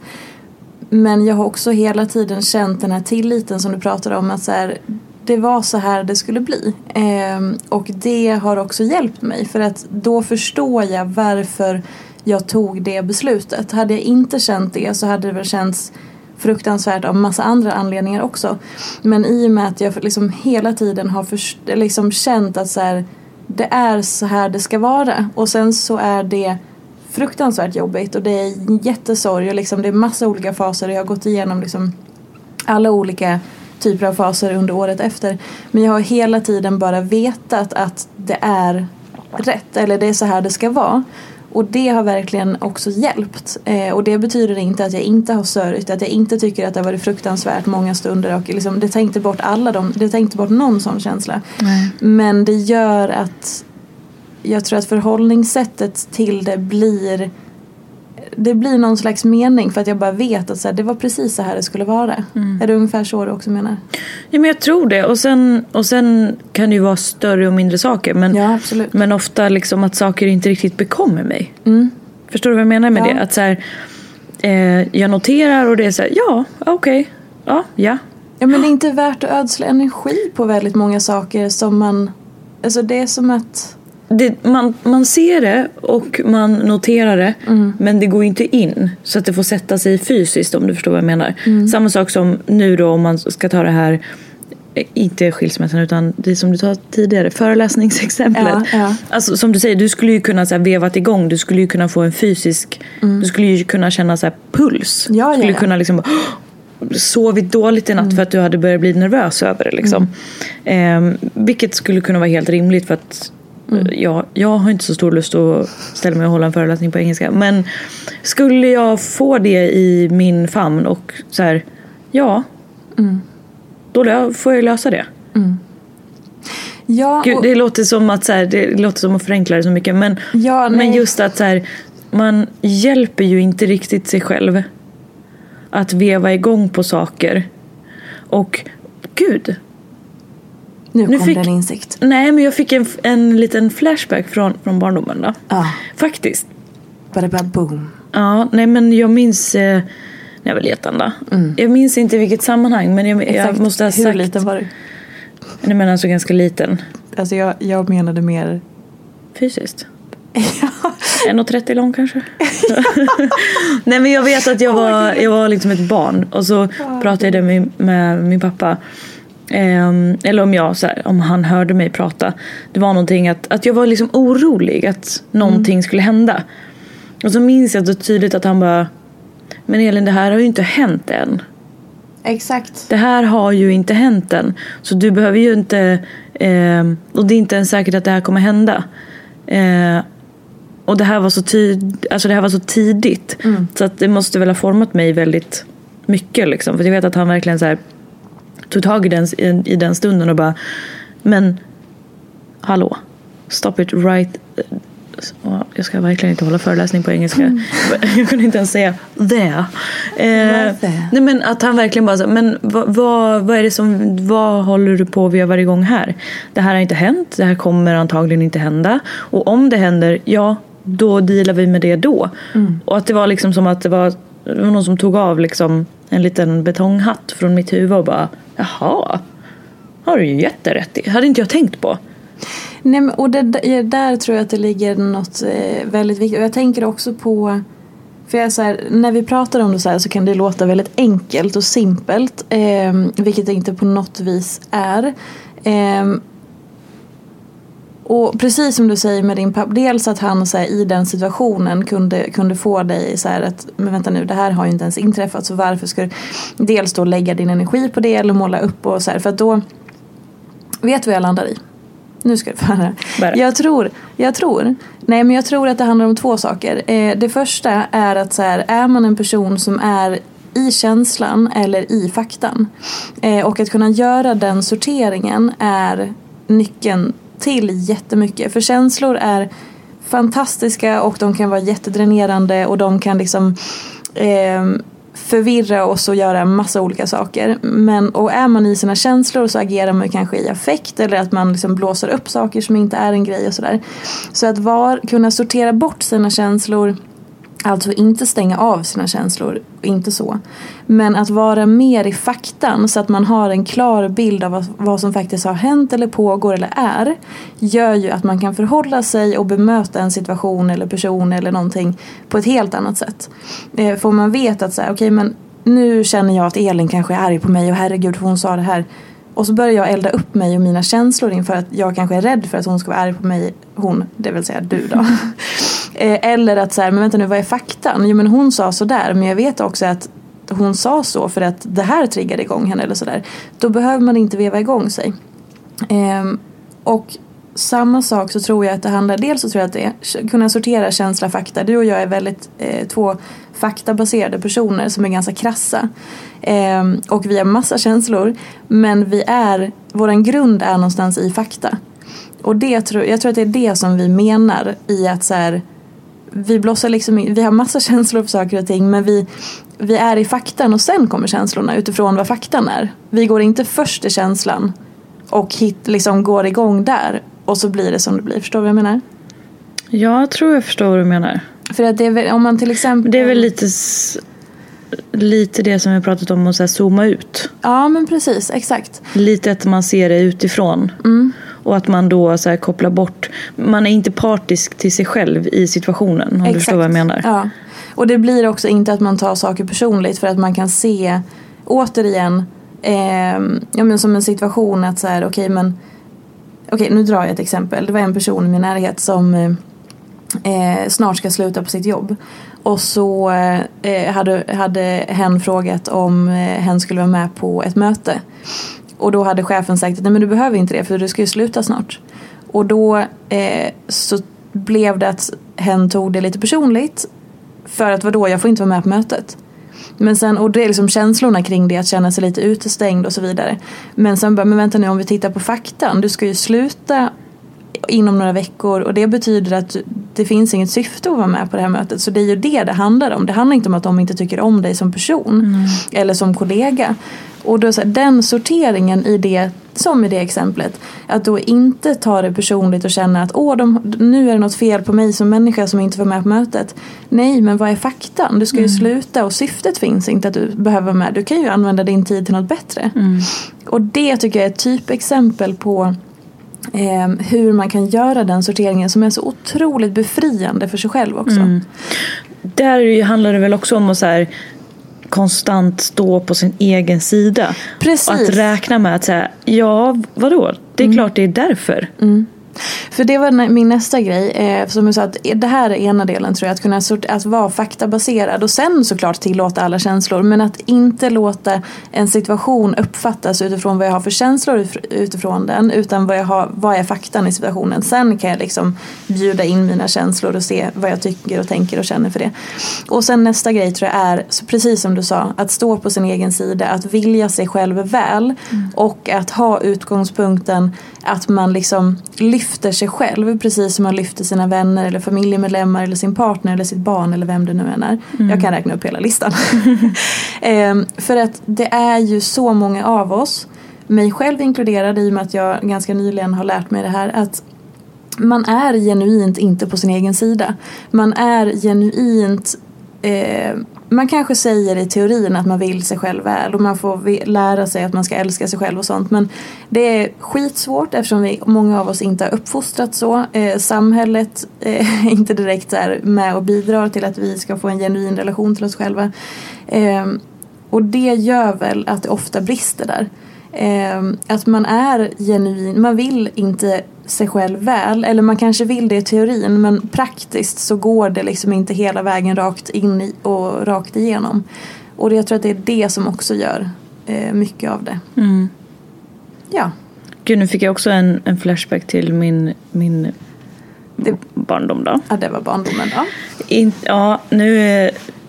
Men jag har också hela tiden känt den här tilliten som du pratade om, att så här, det var så här det skulle bli. Eh, och det har också hjälpt mig, för att då förstår jag varför jag tog det beslutet. Hade jag inte känt det så hade det väl känts fruktansvärt av massa andra anledningar också. Men i och med att jag liksom hela tiden har först, liksom känt att så här, det är så här det ska vara. Och sen så är det fruktansvärt jobbigt och det är jättesorg och liksom det är massa olika faser. Jag har gått igenom liksom alla olika typer av faser under året efter. Men jag har hela tiden bara vetat att det är rätt, eller det är så här det ska vara. Och det har verkligen också hjälpt. Eh, och det betyder inte att jag inte har sörjt, att jag inte tycker att det har varit fruktansvärt många stunder. Och liksom, det tänkte bort alla de, det tänkte bort någon sån känsla. Nej. Men det gör att jag tror att förhållningssättet till det blir, det blir någon slags mening, för att jag bara vet att så här, det var precis så här det skulle vara. Mm. Är det ungefär så du också menar? Ja, men jag tror det. Och sen, och sen kan det ju vara större och mindre saker. Men, ja, absolut. Men ofta liksom att saker inte riktigt bekommer mig. Mm. Förstår du vad jag menar med ja. det? Att så här, eh, jag noterar och det är så här, ja, okej, okay, ja, ja. Ja, men det är inte värt att ödsla energi på väldigt många saker som man, alltså det är som att Det, man, man ser det och man noterar det, mm. men det går inte in så att det får sätta sig fysiskt, om du förstår vad jag menar. Mm. Samma sak som nu då, om man ska ta det här, inte skilsmässan utan det som du sa tidigare, föreläsningsexemplet. Ja, ja. Alltså som du säger, du skulle ju kunna så här, vevat igång, du skulle ju kunna få en fysisk, mm. du skulle ju kunna känna så här, puls. Ja, du skulle ja, ja. kunna liksom sovit dåligt i natt mm. för att du hade börjat bli nervös över det liksom. Mm. Eh, vilket skulle kunna vara helt rimligt, för att Mm. Jag, jag har inte så stor lust att ställa mig och hålla en föreläsning på engelska. Men skulle jag få det i min famn och så här, ja, mm. då får jag lösa det. Mm. Ja, Gud, det låter som att så här, det låter som att förenkla det så mycket. Men, ja, men just att så här, man hjälper ju inte riktigt sig själv att veva igång på saker. Och gud, Nu, nu kom fick, den insikt. Nej, men jag fick en, en liten flashback från, från barndomen då. Ah. Faktiskt. Bara bara boom. Ja, nej men jag minns eh, när jag var liten då. Mm. Jag minns inte i vilket sammanhang, men jag, jag måste ha sagt. Hur liten var du? Nej, men alltså ganska liten. Alltså jag, jag menade mer fysiskt. en komma trettio lång kanske. Nej, men jag vet att jag var, jag var liksom ett barn. Och så pratade jag med, med min pappa. Um, eller om jag så här, om han hörde mig prata, det var någonting att, att jag var liksom orolig att någonting mm. skulle hända. Och så minns jag så tydligt att han bara, men Elin, det här har ju inte hänt än. Exakt. Det här har ju inte hänt än. Så du behöver ju inte um, och det är inte ens säkert att det här kommer hända. uh, Och det här var så tid, alltså det här var så tidigt, mm. så att det måste väl ha format mig väldigt mycket liksom. För jag vet att han verkligen så här tog tag i den, i, i den stunden och bara, men hallå, stop it right. Jag ska verkligen inte hålla föreläsning på engelska. Mm. Jag kunde inte ens säga there. Eh, nej, men att han verkligen bara så, men vad, vad, vad är det som, vad håller du på att veva igång här? Det här har inte hänt, det här kommer antagligen inte hända. Och om det händer, ja, då dealar vi med det då. Mm. Och att det var liksom som att det var, det var någon som tog av liksom en liten betonghatt från mitt huvud och bara, jaha, har du ju jätterätt i. Hade inte jag tänkt på. Nej, men, och det, där tror jag att det ligger något eh, väldigt viktigt. Och jag tänker också på, för jag så här, när vi pratar om det så här så kan det låta väldigt enkelt och simpelt, eh, vilket det inte på något vis är. Eh, och precis som du säger med din pappa, dels att han så här, i den situationen kunde, kunde få dig så här att, men vänta nu, det här har ju inte ens inträffat, så varför ska du dels då lägga din energi på det eller måla upp och så här, för att då vet vi vad jag landar i. Nu ska du få höra. Jag tror, jag tror, nej men jag tror att det handlar om två saker. Eh, det första är att så här, är man en person som är i känslan eller i faktan, eh, och att kunna göra den sorteringen är nyckeln till jättemycket. För känslor är fantastiska och de kan vara jättedränerande och de kan liksom eh, förvirra oss och göra en massa olika saker. Men, och är man i sina känslor så agerar man kanske i affekt eller att man liksom blåser upp saker som inte är en grej och sådär. Så att var, kunna sortera bort sina känslor, alltså inte stänga av sina känslor, inte så. Men att vara mer i faktan så att man har en klar bild av vad, vad som faktiskt har hänt eller pågår eller är, gör ju att man kan förhålla sig och bemöta en situation eller person eller någonting på ett helt annat sätt. Eh, för man vet att så här, okej, men nu känner jag att Elin kanske är arg på mig och herregud hon sa det här. Och så börjar jag elda upp mig och mina känslor inför att jag kanske är rädd för att hon ska vara arg på mig. Hon, det vill säga du då. Eller att så här, men vänta nu, vad är faktan? Jo men hon sa så där, men jag vet också att hon sa så för att det här triggade igång henne eller sådär. Då behöver man inte veva igång sig. Ehm, och samma sak så tror jag att det handlar, dels så tror jag att det är kunna sortera känsla, fakta. Du och jag är väldigt eh, två faktabaserade personer som är ganska krassa. Ehm, och vi har massa känslor, men vi är, våran grund är någonstans i fakta. Och det tror, jag tror att det är det som vi menar i att så här, vi blossar liksom, vi har massa känslor för saker och ting, men vi, vi är i faktan och sen kommer känslorna utifrån vad faktan är. Vi går inte först i känslan och hit, liksom går igång där och så blir det som det blir. Förstår du vad jag menar? Ja, jag tror jag förstår vad du menar. För att det är väl, om man till exempel... Det är väl lite, lite det som vi pratat om att så här, zooma ut. Ja, men precis, exakt. Lite att man ser det utifrån. Mm. Och att man då så här, kopplar bort. Man är inte partisk till sig själv i situationen. Om exakt. Du förstår vad jag menar. Ja. Och det blir också inte att man tar saker personligt. För att man kan se återigen eh, ja, men som en situation att så här, okej okay, men okej okay, nu drar jag ett exempel. Det var en person i min närhet som eh, snart ska sluta på sitt jobb. Och så eh, hade, hade hen frågat om eh, hen skulle vara med på ett möte. Och då hade chefen sagt att nej men du behöver inte det för du ska ju sluta snart. Och då eh, så blev det att hen tog det lite personligt. För att vadå, jag får inte vara med på mötet. Men sen, och det är liksom känslorna kring det, att känna sig lite utestängd och så vidare. Men sen bara, men vänta nu, om vi tittar på faktan. Du ska ju sluta inom några veckor och det betyder att det finns inget syfte att vara med på det här mötet. Så det är ju det det handlar om. Det handlar inte om att de inte tycker om dig som person mm. eller som kollega. Och då så här, den sorteringen i det, som i det exemplet, att då inte ta det personligt och känna att åh, de, nu är det något fel på mig som människa som inte var med på mötet. Nej, men vad är faktan? Du ska ju mm. sluta och syftet finns inte att du behöver vara med. Du kan ju använda din tid till något bättre. Mm. Och det tycker jag är ett typexempel på eh, hur man kan göra den sorteringen som är så otroligt befriande för sig själv också. Mm. Där handlar det väl också om att så här konstant stå på sin egen sida. Precis. Och att räkna med att säga, ja, vadå? Det är mm. klart det är därför. Mm. För det var min nästa grej. Eh, som jag sa, att det här är ena delen tror jag. Att kunna sort- att vara faktabaserad. Och sen såklart tillåta alla känslor. Men att inte låta en situation uppfattas utifrån vad jag har för känslor utifrån den. Utan vad, jag har, vad är faktan i situationen. Sen kan jag liksom bjuda in mina känslor och se vad jag tycker och tänker och känner för det. Och sen nästa grej tror jag är, precis som du sa, att stå på sin egen sida. Att vilja sig själv väl. Mm. Och att ha utgångspunkten att man liksom lyfter sig själv precis som man lyfter sina vänner eller familjemedlemmar eller sin partner eller sitt barn eller vem det nu än är. Mm. Jag kan räkna upp hela listan. ehm, för att det är ju så många av oss, mig själv inkluderad i och med att jag ganska nyligen har lärt mig det här, att man är genuint inte på sin egen sida. Man är genuint eh, man kanske säger i teorin att man vill sig själv väl och man får lära sig att man ska älska sig själv och sånt, men det är skitsvårt eftersom vi, många av oss inte har uppfostrat så. Eh, samhället eh, inte direkt är med och bidrar till att vi ska få en genuin relation till oss själva. Eh, och det gör väl att det ofta brister där. Eh, att man är genuin, man vill inte sig själv väl, eller man kanske vill det i teorin, men praktiskt så går det liksom inte hela vägen rakt in i, och rakt igenom. Och jag tror att det är det som också gör eh, mycket av det. Mm. Ja. Gud, nu fick jag också en, en flashback till min, min det, barndom då. Ja, det var barndomen då. In, ja, nu eh,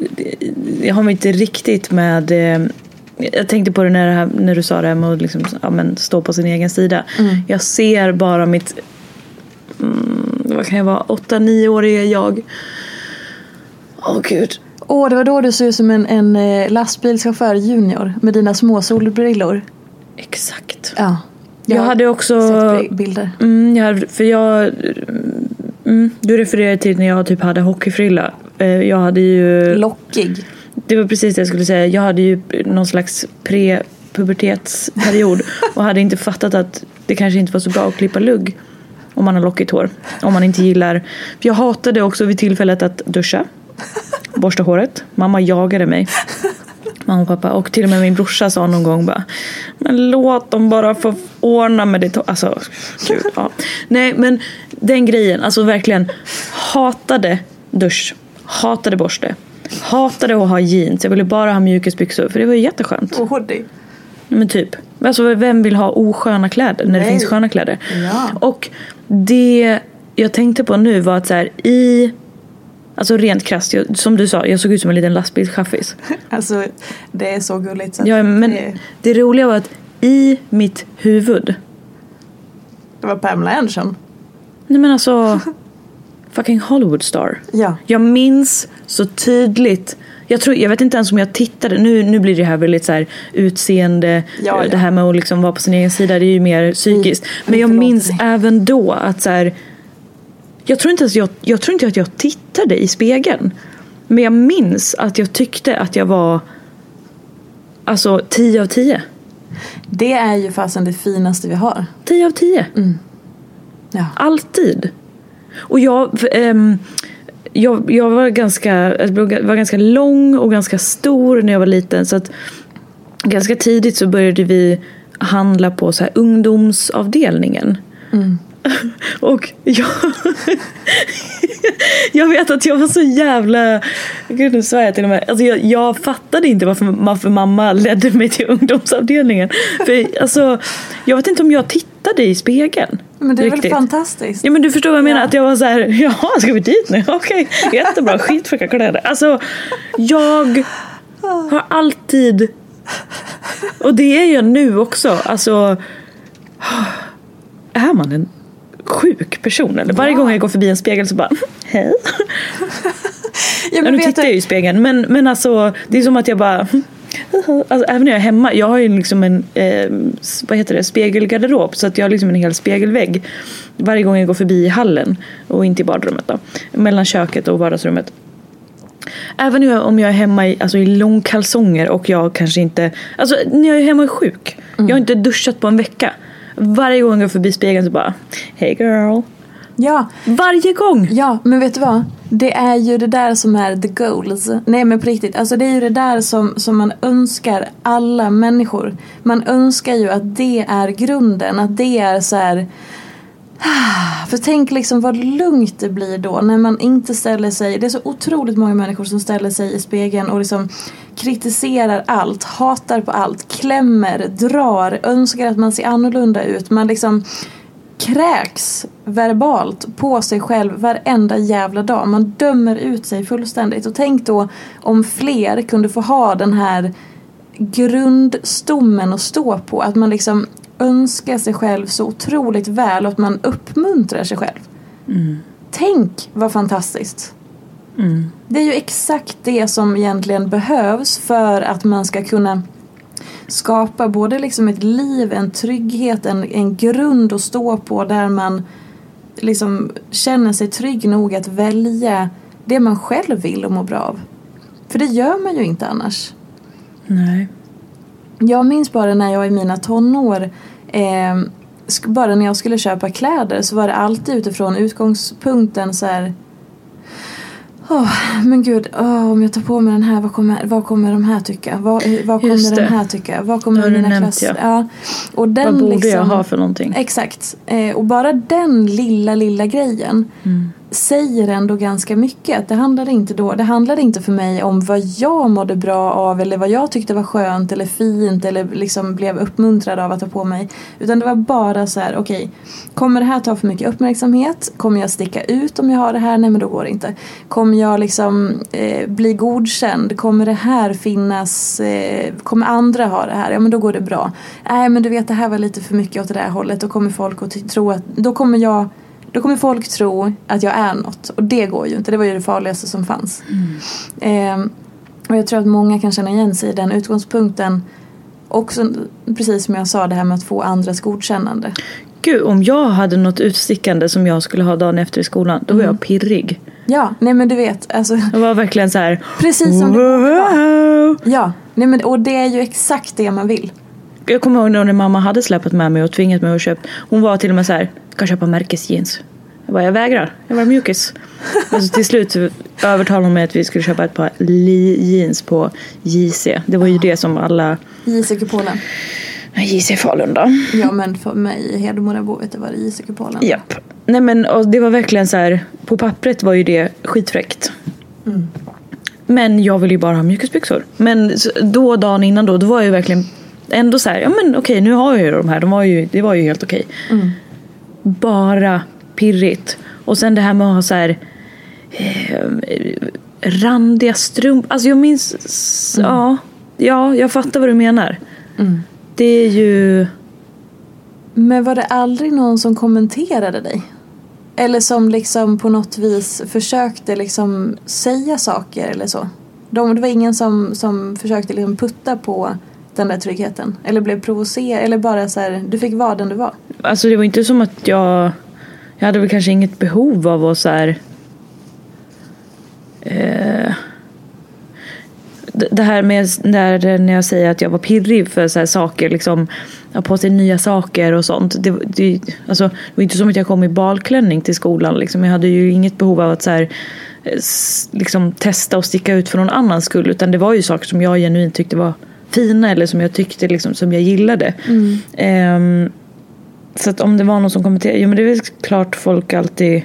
jag har mig inte riktigt med eh, jag tänkte på det när, det här, när du sa det här med att liksom, ja, men, stå på sin egen sida. Mm. Jag ser bara mitt mm, vad kan jag vara, åtta nio åriga jag. Åh oh, gud. Åh, det var då du såg ut som en, en lastbilschaufför junior med dina små solbrillor. Exakt. Ja. Jag, jag hade också sett bilder. Mm, jag hade, för jag mm, du refererade till när jag typ hade hockeyfrilla. Jag hade ju lockig. Det var precis det jag skulle säga. Jag hade ju någon slags pre-pubertetsperiod och hade inte fattat att det kanske inte var så bra att klippa lugg om man har lockigt hår. Om man inte gillar. För jag hatade också vid tillfället att duscha. Borsta håret. Mamma jagade mig. Mamma och pappa. Och till och med min brorsa sa någon gång bara, men låt dem bara få ordna med det. Alltså, gud, ja. Nej, men den grejen. Alltså verkligen hatade dusch. Hatade borste. Hatade att ha jeans. Jag ville bara ha mjukisbyxor. För det var ju jätteskönt. Och hoodie. Men typ. Alltså vem vill ha osköna kläder när Nej. det finns sköna kläder? Ja. Och det jag tänkte på nu var att så här, i alltså rent krasst, jag, som du sa, jag såg ut som en liten lastbilschaffis. Alltså det är så gulligt så ja, men det... det roliga var att i mitt huvud det var Pamela Anderson. Nej men alltså fucking Hollywood star. Ja. Jag minns så tydligt. Jag tror jag vet inte ens om jag tittade. Nu nu blir det här väldigt så här utseende ja, ja. Det här med att liksom vara på sin egen sida, det är ju mer psykiskt. Mm. Men jag minns det. Även då att så här, jag tror inte att jag jag tror inte att jag tittade i spegeln. Men jag minns att jag tyckte att jag var alltså tio av tio. Det är ju fasen det finaste vi har. tio av tio. Mm. Ja. Alltid. Och jag ähm, Jag, jag var ganska var ganska lång och ganska stor när jag var liten, så att ganska tidigt så började vi handla på så här ungdomsavdelningen. Mm. Och jag jag vet att jag var så jävla gud nu svär jag till och med alltså jag, jag fattade inte varför, varför mamma ledde mig till ungdomsavdelningen, för alltså jag vet inte om jag tittade i spegeln. Men det är riktigt. Väl fantastiskt. Ja men du förstår vad jag menar, ja. Att jag var så här, jaha ska vi dit nu? Okej, okay. Jättebra, skitfräcka kläder. Alltså jag har alltid, och det är jag nu också, alltså är man en sjuk person eller varje ja. gång jag går förbi en spegel så bara hej. Ja, men nu tittar jag ju i spegeln, men, men alltså det är som att jag bara alltså, även när jag är hemma, jag har ju liksom en eh, vad heter det, spegelgarderob, så att jag har liksom en hel spegelvägg varje gång jag går förbi i hallen och inte i badrummet då, mellan köket och vardagsrummet. Även om jag är hemma i, alltså i långkalsonger och jag kanske inte, alltså när jag är hemma och är sjuk, mm. jag har inte duschat på en vecka. Varje gång jag går förbi spegeln så bara hey girl. Ja. Varje gång. Ja, men vet du vad? Det är ju det där som är the goals. Nej men på riktigt, alltså det är ju det där som, som man önskar alla människor. Man önskar ju att det är grunden, att det är så här. För tänk liksom vad lugnt det blir då när man inte ställer sig. Det är så otroligt många människor som ställer sig i spegeln och liksom kritiserar allt, hatar på allt, klämmer, drar, önskar att man ser annorlunda ut. Man liksom kräks verbalt på sig själv varenda jävla dag. Man dömer ut sig fullständigt. Och tänk då om fler kunde få ha den här grundstommen att stå på. Att man liksom önskar sig själv så otroligt väl och att man uppmuntrar sig själv. Mm. Tänk vad fantastiskt. Mm. Det är ju exakt det som egentligen behövs för att man ska kunna skapa både liksom ett liv, en trygghet, en, en grund att stå på där man liksom känner sig trygg nog att välja det man själv vill och må bra av. För det gör man ju inte annars. Nej. Jag minns bara när jag i mina tonår eh, bara när jag skulle köpa kläder så var det alltid utifrån utgångspunkten så här. Oh, men gud, oh, om jag tar på mig den här, vad kommer, vad kommer de här tycka? Vad, vad kommer den här tycka? Vad kommer mina klasser? Ja. Och den, vad borde liksom, jag ha för någonting? Exakt. Eh, och bara den lilla, lilla grejen mm. säger ändå ganska mycket. Att det handlade inte då, det handlade inte för mig om vad jag mådde bra av eller vad jag tyckte var skönt eller fint eller liksom blev uppmuntrad av att ta på mig. Utan det var bara så här, okej, okay, kommer det här ta för mycket uppmärksamhet? Kommer jag sticka ut om jag har det här? Nej, men då går det inte. Kommer jag liksom eh, bli godkänd? Kommer det här finnas? Eh, kommer andra ha det här? Ja, men då går det bra. Nej, men du vet, det här var lite för mycket åt det där hållet. Då kommer folk att tro att, då kommer jag Då kommer folk tro att jag är något. Och det går ju inte. Det var ju det farligaste som fanns. Mm. Eh, och jag tror att många kan känna igen sig i den utgångspunkten. Också precis som jag sa, det här med att få andras godkännande. Gud, om jag hade något utstickande som jag skulle ha dagen efter i skolan, då var mm. jag pirrig. Ja, nej men du vet. Alltså, det var verkligen så här. Precis som det var. Ja, nej men, och det är ju exakt det man vill. Jag kommer ihåg när mamma hade släppt med mig och tvingat mig att köpa. Hon var till och med så här, ska köpa märkesjeans. Jag bara, jag vägrar. Jag var mjukis. Alltså till slut övertalade hon mig att vi skulle köpa ett par jeans på J C. Det var ju det som alla... J C-kupolen. J C Falun då. Ja, men för mig i Hedemora vet det var det J C-kupolen. Japp. Nej men och det var verkligen så här, på pappret var ju det skitfräckt. Mm. Men jag ville ju bara ha mjukisbyxor. Men då dagen innan då, då var jag ju verkligen ändå så här, ja men okej, nu har jag ju de här. De var ju, det var ju helt okej. Mm. Bara pirrigt. Och sen det här med att ha så här eh, randiga strump. Alltså jag minns mm. ja, ja, jag fattar vad du menar. Mm. Det är ju... Men var det aldrig någon som kommenterade dig? Eller som liksom på något vis försökte liksom säga saker eller så? De, det var ingen som, som försökte liksom putta på den där tryggheten? Eller blev provocerad? Eller bara så här, du fick vara den du var? Alltså det var inte som att jag... Jag hade väl kanske inget behov av att så här... Eh, det här med där, när jag säger att jag var pirrig för så här saker, liksom på sig nya saker och sånt. Det, det, alltså, det var inte som att jag kom i balklänning till skolan. Liksom. Jag hade ju inget behov av att så här, liksom, testa och sticka ut för någon annans skull. Utan det var ju saker som jag genuint tyckte var fina eller som jag tyckte liksom, som jag gillade. Mm. Um, så att om det var någon som kommenterade, ja men det är väl klart folk alltid...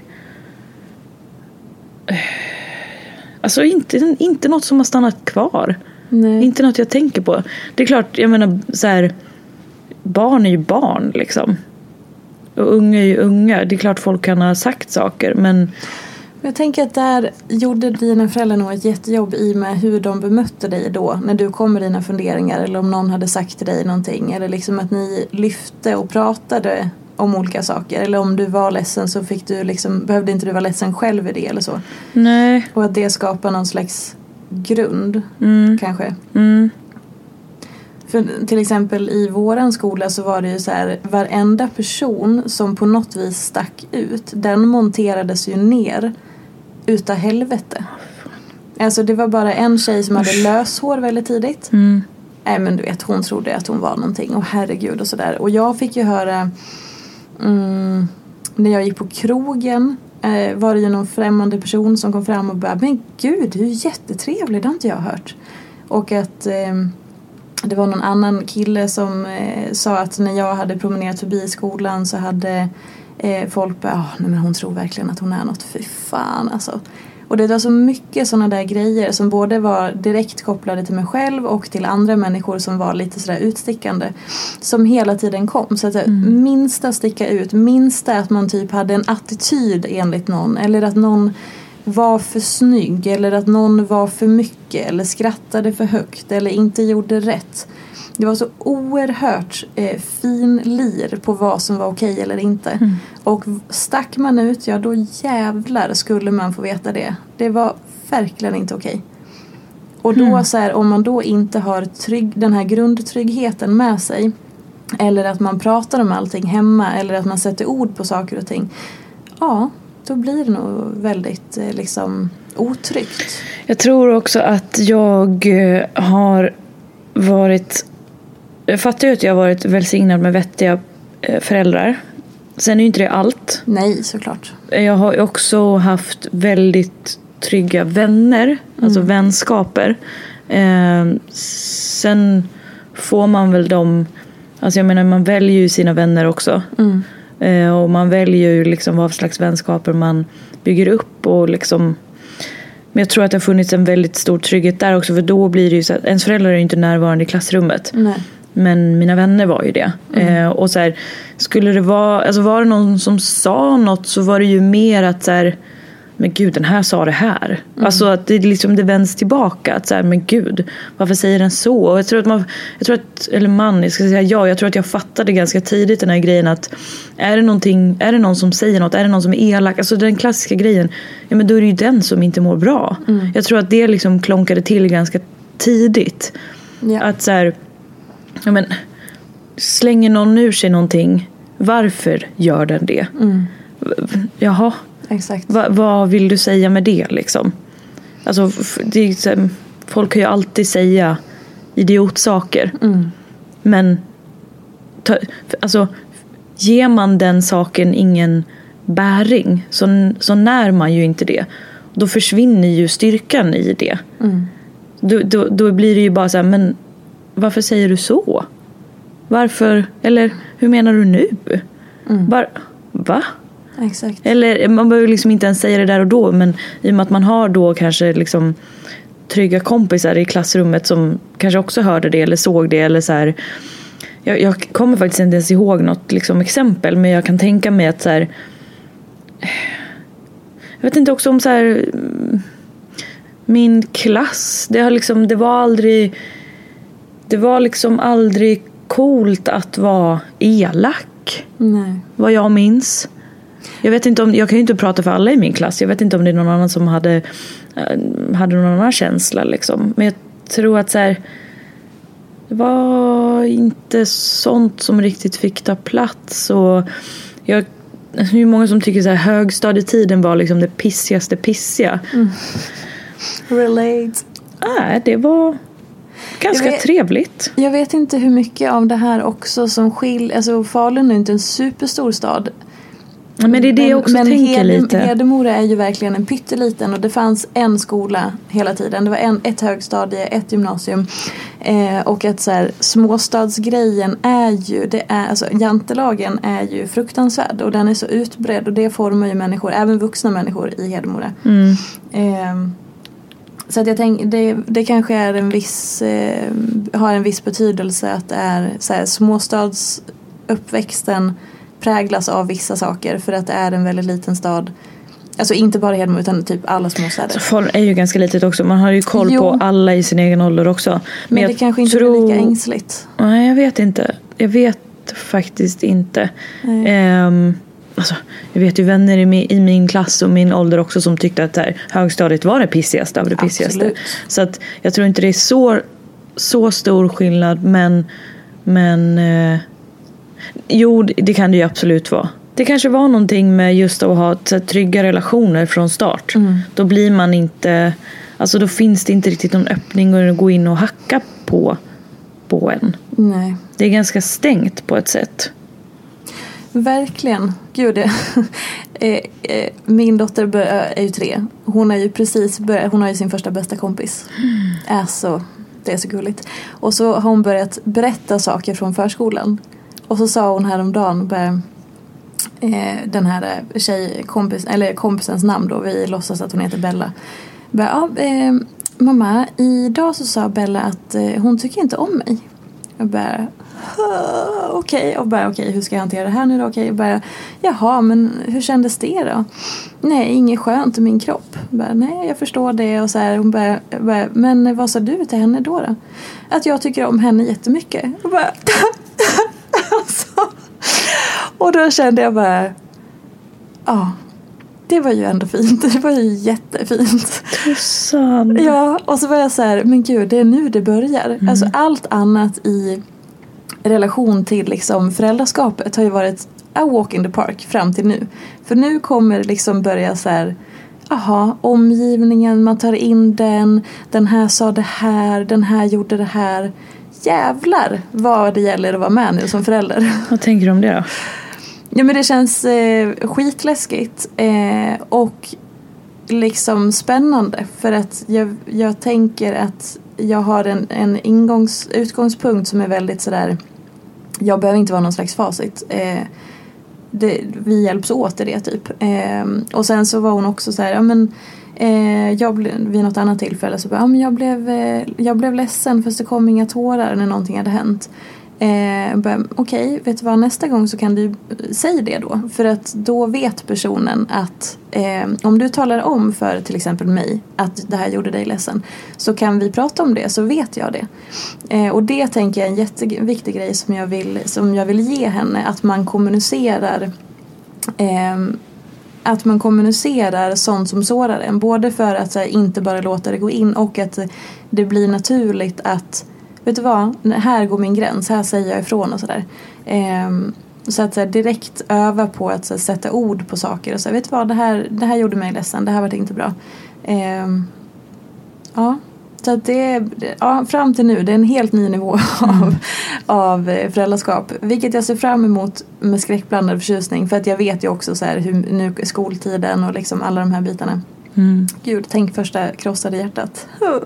Alltså inte, inte något som har stannat kvar. Nej. Inte något jag tänker på. Det är klart, jag menar så här, barn är ju barn liksom. Och unga är ju unga. Det är klart folk kan ha sagt saker, men... Jag tänker att där gjorde dina föräldrar nog ett jättejobb i med hur de bemötte dig då. När du kom med dina funderingar eller om någon hade sagt till dig någonting. Eller liksom att ni lyfte och pratade om olika saker. Eller om du var ledsen så fick du liksom, behövde inte du vara ledsen själv i det eller så. Nej. Och att det skapar någon slags grund mm. kanske. Mm. För till exempel i våran skola så var det ju så här, varenda person som på något vis stack ut, den monterades ju ner utav helvete. Alltså det var bara en tjej som hade löshår väldigt tidigt. Mm. Nej men du vet, hon trodde att hon var någonting. Och herregud och sådär. Och jag fick ju höra mm, när jag gick på krogen eh, var det ju någon främmande person som kom fram och bara, men gud, du är jättetrevlig, det har inte jag hört. Och att eh, det var någon annan kille som eh, sa att när jag hade promenerat förbi skolan så hade eh, folk bara, ah, nej men hon tror verkligen att hon är något, fy fan alltså. Och det var så mycket sådana där grejer som både var direkt kopplade till mig själv och till andra människor som var lite sådär utstickande. Som hela tiden kom. Så att mm. minsta sticka ut, minsta att man typ hade en attityd enligt någon. Eller att någon var för snygg. Eller att någon var för mycket. Eller skrattade för högt. Eller inte gjorde rätt. Det var så oerhört eh, fin lir på vad som var okej eller inte. Mm. Och stack man ut, ja då jävlar skulle man få veta det. Det var verkligen inte okej. Och då mm. så här, om man då inte har trygg, den här grundtryggheten med sig. Eller att man pratar om allting hemma. Eller att man sätter ord på saker och ting. Ja, då blir det nog väldigt eh, liksom otryggt. Jag tror också att jag har varit... Jag fattar ju att jag har varit välsignad med vettiga föräldrar. Sen är ju inte det allt. Nej, såklart. Jag har också haft väldigt trygga vänner. Mm. Alltså vänskaper. Eh, sen får man väl dem... Alltså jag menar, man väljer ju sina vänner också. Mm. Eh, och man väljer ju liksom vad för slags vänskaper man bygger upp. Och liksom... Men jag tror att det har funnits en väldigt stor trygghet där också. För då blir det ju så att ens föräldrar är ju inte närvarande i klassrummet. Nej. Men mina vänner var ju det. Mm. Eh, och så här, skulle det vara, alltså var det någon som sa något så var det ju mer att så här, men gud, den här sa det här. Mm. Alltså att det, liksom, det vänds tillbaka. Att så här, men gud, varför säger den så? Och jag tror att man, jag tror att, eller man, jag ska säga ja, jag tror att jag fattade ganska tidigt den här grejen att är det någonting, är det någon som säger något, är det någon som är elak, alltså den klassiska grejen, ja men då är det ju den som inte mår bra. Mm. Jag tror att det liksom klonkade till ganska tidigt. Ja. Att så här, ja men slänger någon ur sig någonting, varför gör den det? Mm. Jaha. Exakt. Va, vad vill du säga med det liksom? Alltså det är så här, folk kan ju alltid säga idiotsaker. Mm. Men ta, alltså ger man den saken ingen bäring så, så när man ju inte det. Då försvinner ju styrkan i det. Mm. Då, då, då blir det ju bara så här, men varför säger du så? Varför? Eller hur menar du nu? Mm. Bara, va? Exakt. Eller man behöver liksom inte ens säga det där och då, men i och med att man har då kanske liksom trygga kompisar i klassrummet som kanske också hörde det eller såg det eller så här. Jag, jag kommer faktiskt inte ens ihåg något liksom exempel, men jag kan tänka mig att så här, jag vet inte också om så här, min klass, det har liksom, det var aldrig det var liksom aldrig coolt att vara elak. Nej. Vad jag minns. Jag vet inte om, jag kan ju inte prata för alla i min klass. Jag vet inte om det är någon annan som hade hade någon annan känsla liksom. Men jag tror att så här, det var inte sånt som riktigt fick ta plats. Och jag, det är många som tycker så här, högstadietiden var liksom det pissigaste pissiga. Mm. Relate. Nej, det var ganska jag vet, trevligt. Jag vet inte hur mycket av det här också som skiljer. Alltså Falun är inte en superstor stad. Men det är det jag också men tänker Hed, lite. Hedemora är ju verkligen en pytteliten och det fanns en skola hela tiden. Det var en, ett högstadie, ett gymnasium. Eh, och att så här, småstadsgrejen är ju, det är, alltså jantelagen är ju fruktansvärd och den är så utbredd och det formar ju människor, även vuxna människor i Hedemora. Mm. Eh, så att jag tänker, det, det kanske är en viss, eh, har en viss betydelse att det är så här, småstadsuppväxten präglas av vissa saker för att det är en väldigt liten stad. Alltså inte bara Hedemora utan typ alla småstäder. Så Falun är ju ganska litet också. Man har ju koll jo. på alla i sin egen ålder också. Men, Men det kanske inte tror... är lika ängsligt. Nej, jag vet inte. Jag vet faktiskt inte. Um, alltså, jag vet ju vänner i min, i min klass och min ålder också som tyckte att här, högstadiet var det pissigaste av det pissigaste. Absolut. Så att jag tror inte det är så, så stor skillnad. Men... men uh, jo, det kan det ju absolut vara. Det kanske var någonting med just att ha trygga relationer från start. Mm. Då blir man inte... Alltså då finns det inte riktigt någon öppning att gå in och hacka på, på en. Nej. Det är ganska stängt på ett sätt. Verkligen. Gud, det. Min dotter är ju tre. Hon är ju precis börjat, hon har ju sin första bästa kompis. Mm. Alltså, det är så gulligt. Och så har hon börjat berätta saker från förskolan. Och så sa hon häromdagen bara, eh, den här tjej, kompis, eller kompisens namn då, vi låtsas att hon heter Bella. Bara, ja, eh, mamma, idag så sa Bella att eh, hon tycker inte om mig. Jag bara, okej, okay. Och bara, okej, okay, hur ska jag hantera det här nu då? Okej, okay. Bara, jaha, men hur kändes det då? Nej, inget skönt i min kropp. Bara, nej, jag förstår det. Och så här, hon bara, bara, men vad sa du till henne då då? Att jag tycker om henne jättemycket. Och bara... Alltså. Och då kände jag bara, ja, ah, det var ju ändå fint. Det var ju jättefint. Tussan. Ja, och så var jag så här, men gud, det är nu det börjar. Mm. Alltså allt annat i relation till liksom föräldraskapet har ju varit a walk in the park fram till nu. För nu kommer det liksom börja så här, aha, omgivningen, man tar in den, den här sa det här, den här gjorde det här. Jävlar vad det gäller att vara med nu som förälder. Vad tänker du om det då? Ja, men det känns eh, skitläskigt eh, och liksom spännande för att jag, jag tänker att jag har en, en ingångs, utgångspunkt som är väldigt sådär, jag behöver inte vara någon slags facit. Eh, det, vi hjälps åt i det typ. Eh, och sen så var hon också så här, ja men Eh, jag ble, vid något annat tillfälle så bara, ja, men jag, blev, eh, jag blev ledsen för det kom inga tårar när någonting hade hänt. Eh, Okej, okay, vet du vad, nästa gång så kan du säga det då. För att då vet personen att eh, om du talar om för till exempel mig att det här gjorde dig ledsen, så kan vi prata om det, så vet jag det. Eh, och det tänker jag är en jätteviktig grej som jag vill, som jag vill ge henne. Att man kommunicerar eh, att man kommunicerar sånt som sårar en. Både för att här, inte bara låta det gå in, och att det blir naturligt att vet du vad, här går min gräns, här säger jag ifrån och sådär. Ehm, så att så här, direkt öva på att så här, sätta ord på saker och så här, vet du vad, det här, det här gjorde mig ledsen, det här var inte bra. Ehm, ja, så att det, ja, fram till nu, det är en helt ny nivå av, mm. av föräldraskap. Vilket jag ser fram emot med skräckblandad förtjusning, för att jag vet ju också så här, hur nu skoltiden och liksom alla de här bitarna. Mm. Gud, tänk första krossade hjärtat.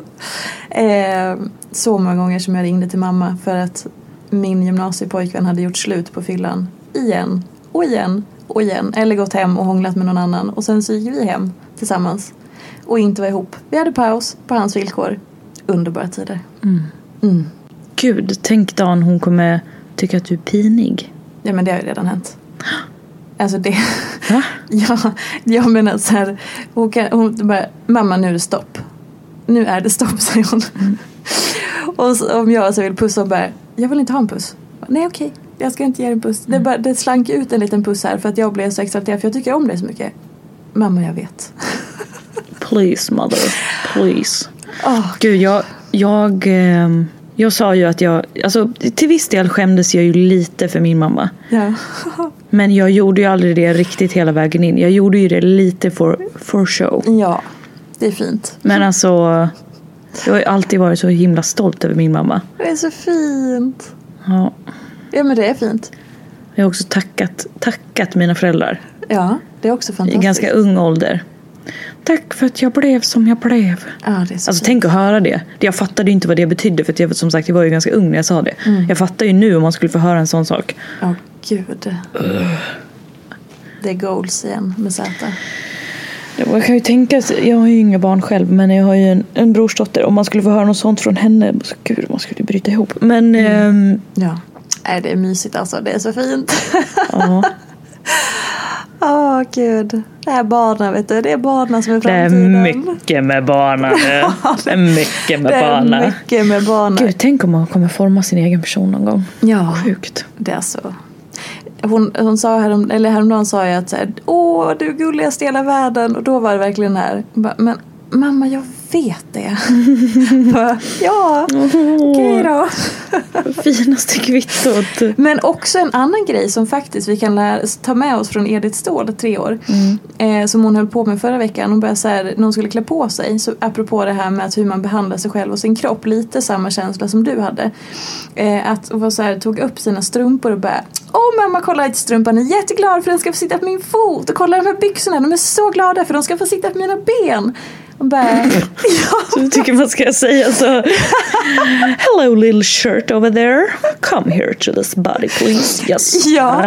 eh, så många gånger som jag ringde till mamma för att min gymnasiepojkvän hade gjort slut på fyllan igen och igen och igen, eller gått hem och hånglat med någon annan, och sen så gick vi hem tillsammans och inte var ihop. Vi hade paus på hans villkor. Underbara tider. Mm. Mm. Gud, tänk dagen hon kommer tycka att du är pinig. Ja, men det har ju redan hänt. Alltså det... Va? Ja, jag menar så här... Hon, kan, hon bara, mamma, nu är det stopp. Nu är det stopp, säger hon. Mm. Och så, om jag så vill pussa och bara, jag vill inte ha en puss. Nej, okej. Okay. Jag ska inte ge en puss. Mm. Det, bara, det slank ut en liten puss här för att jag blev så exalterad. För jag tycker om dig så mycket. Mamma, jag vet. Please, mother. Please. Oh. Gud, jag... Jag... Eh... Jag sa ju att jag, alltså till viss del skämdes jag ju lite för min mamma. Ja. Men jag gjorde ju aldrig det riktigt hela vägen in. Jag gjorde ju det lite for, for show. Ja, det är fint. Men alltså, jag har ju alltid varit så himla stolt över min mamma. Det är så fint. Ja. Ja, men det är fint. Jag har också tackat, tackat mina föräldrar. Ja, det är också fantastiskt. I ganska ung ålder. Tack för att jag blev som jag blev. Ja, det är så alltså tänk att höra det. Jag fattade ju inte vad det betydde. För att jag, som sagt, jag var ju ganska ung när jag sa det. Mm. Jag fattar ju nu om man skulle få höra en sån sak. Ja, oh, gud. Uh. Det är goals igen med Z. Jag kan ju tänka, jag har ju inga barn själv. Men jag har ju en, en brorsdotter. Om man skulle få höra något sånt från henne. Så gud, man skulle bryta ihop. Men mm. ähm, ja, Nej, det är mysigt alltså. Det är så fint. Ja. Åh, oh, gud. Det är barnen, vet du. Det är barnen som är framtiden. Det är mycket med barnen. Det är mycket med barnen. Det är mycket med barnen. Gud, tänk om man kommer forma sin egen person någon gång. Ja. Sjukt. Det är så. Hon, hon sa härom, eller häromdagen sa jag att så här, åh, du är gulligast i hela världen. Och då var det verkligen här. Men mamma, jag vet det. Bara, ja, okej okay då. Finaste kvittot. Men också en annan grej som faktiskt vi kan lära, ta med oss från Edith Ståhl, tre år. Mm. Eh, som hon höll på med förra veckan. Hon började så här, när hon skulle klä på sig. Så apropå det här med att hur man behandlar sig själv och sin kropp. Lite samma känsla som du hade. Eh, att hon så här, tog upp sina strumpor och bara, åh mamma, kolla inte strumpan. Jag är jätteglad för den ska få sitta på min fot. Och kolla de här byxorna, de är så glada för de ska få sitta på mina ben. Och bara, ja. Så jag tycker man ska säga så. Hello little shirt over there. Come here to this body please. Yes. Ja.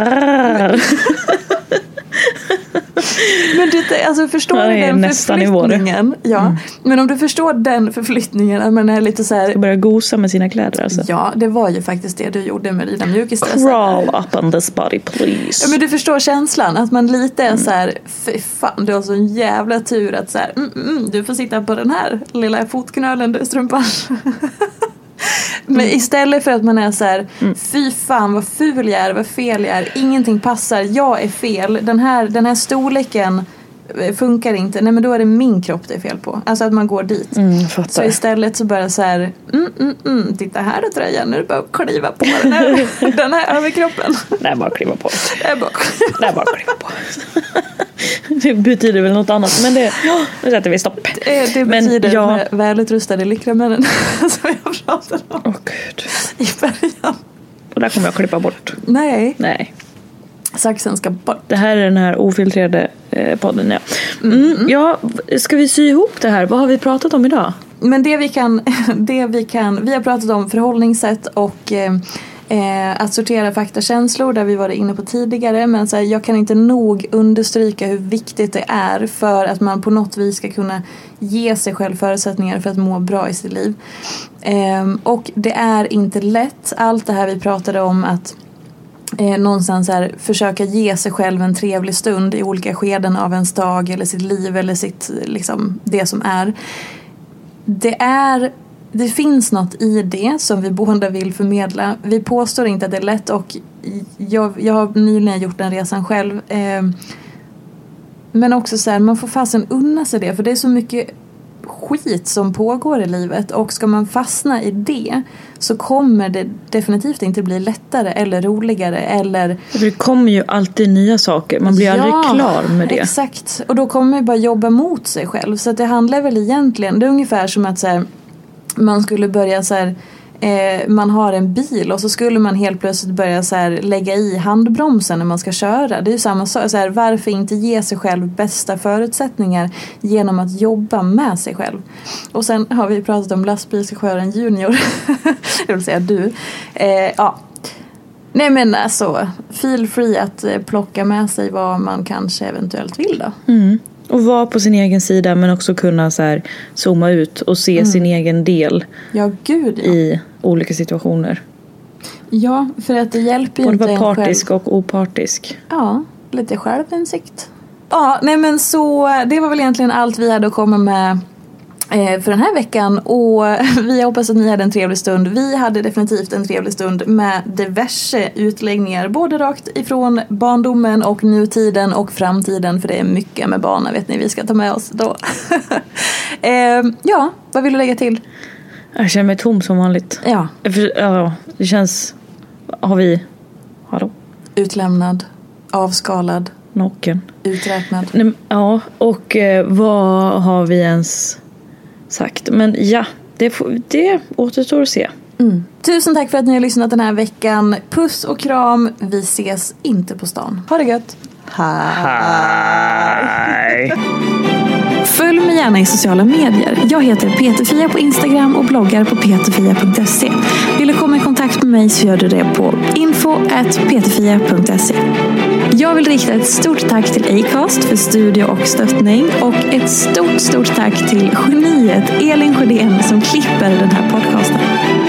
Men du, alltså förstår du den förflyttningen? Ja. Mm. Men om du förstår den förflyttningen, att man är lite så här, ska börja gosa med sina kläder alltså. Ja, det var ju faktiskt det du gjorde med dina mjukisar. Crawl up on this body please. Ja, men du förstår känslan att man lite är mm. så här, fy fan, du har så en jävla tur att så här, mm, mm, du får sitta på den här lilla fotknölen, du strumpan. Men mm. istället för att man är så här, mm. fy fan vad ful jag är, vad fel jag är, ingenting passar, jag är fel, den här, den här storleken funkar inte, nej men då är det min kropp det är fel på. Alltså att man går dit. Mm, så istället så bara så här, mm, mm, mm, titta här då tröjan, nu är det bara att kliva på den här, den här överkroppen. Det är bara att kliva på. Det är bara att kliva på. Det är bara att kliva på. Det betyder väl något annat, men det, nu sätter vi stopp. Det, det betyder jag... välutrustade lyckramännen som jag pratade om. Åh gud. I början. Och där kommer jag klippa bort. Nej. Nej. Saxen ska bort. Det här är den här ofiltrerade eh, podden, ja. Mm, mm. Ja, ska vi sy ihop det här? Vad har vi pratat om idag? Men det vi kan, det vi kan, vi har pratat om förhållningssätt och eh, Eh, att sortera faktakänslor, där vi var inne på tidigare. Men så här, jag kan inte nog understryka hur viktigt det är för att man på något vis ska kunna ge sig själv förutsättningar för att må bra i sitt liv. Eh, och det är inte lätt. Allt det här vi pratade om, att eh, någonstans här, försöka ge sig själv en trevlig stund i olika skeden av ens dag eller sitt liv eller sitt, liksom, det som är. Det är... Det finns något i det som vi båda vill förmedla. Vi påstår inte att det är lätt, och jag, jag har nyligen gjort den resan själv. Eh, men också så här, man får fasen unna sig det, för det är så mycket skit som pågår i livet, och ska man fastna i det så kommer det definitivt inte bli lättare eller roligare eller... Det kommer ju alltid nya saker, man blir ja, aldrig klar med det. Exakt, och då kommer man bara jobba mot sig själv. Så att det handlar väl egentligen, det är ungefär som att så här, man skulle börja så här, eh, man har en bil och så skulle man helt plötsligt börja så här, lägga i handbromsen när man ska köra. Det är ju samma sak, så här, varför inte ge sig själv bästa förutsättningar genom att jobba med sig själv. Och sen har vi pratat om lastbilschauffören junior. Jag vill säga du. Eh, ja. Nej, men alltså, feel free att eh, plocka med sig vad man kanske eventuellt vill då. Mm. Och vara på sin egen sida, men också kunna så här zooma ut och se mm. sin egen del ja, gud, ja. i olika situationer. Ja, för att det hjälper ju både inte vara partisk själv. Och opartisk. Ja, lite självinsikt. Ja, nej men så det var väl egentligen allt vi hade att komma med för den här veckan, och vi hoppas att ni hade en trevlig stund. Vi hade definitivt en trevlig stund med diverse utläggningar, både rakt ifrån barndomen och nutiden och framtiden, för det är mycket med barnen, vet ni, vi ska ta med oss då. eh, ja, vad vill du lägga till? Jag känner mig tom som vanligt. Ja. Ja, det känns... Har vi... Hallå? Utlämnad, avskalad, naken, uträknad. Nej, ja, och eh, vad har vi ens sagt? Men ja, det, får, det återstår att se. Mm. Tusen tack för att ni har lyssnat den här veckan. Puss och kram. Vi ses inte på stan. Ha det gött. Hej. Följ mig gärna i sociala medier. Jag heter Peterfia på Instagram och bloggar på peterfia punkt se. Vill du komma i kontakt med mig så gör du det på info at peterfia punkt se. Jag vill rikta ett stort tack till Acast för studio och stöttning, och ett stort, stort tack till geniet Elin Sjödén som klipper den här podcasten.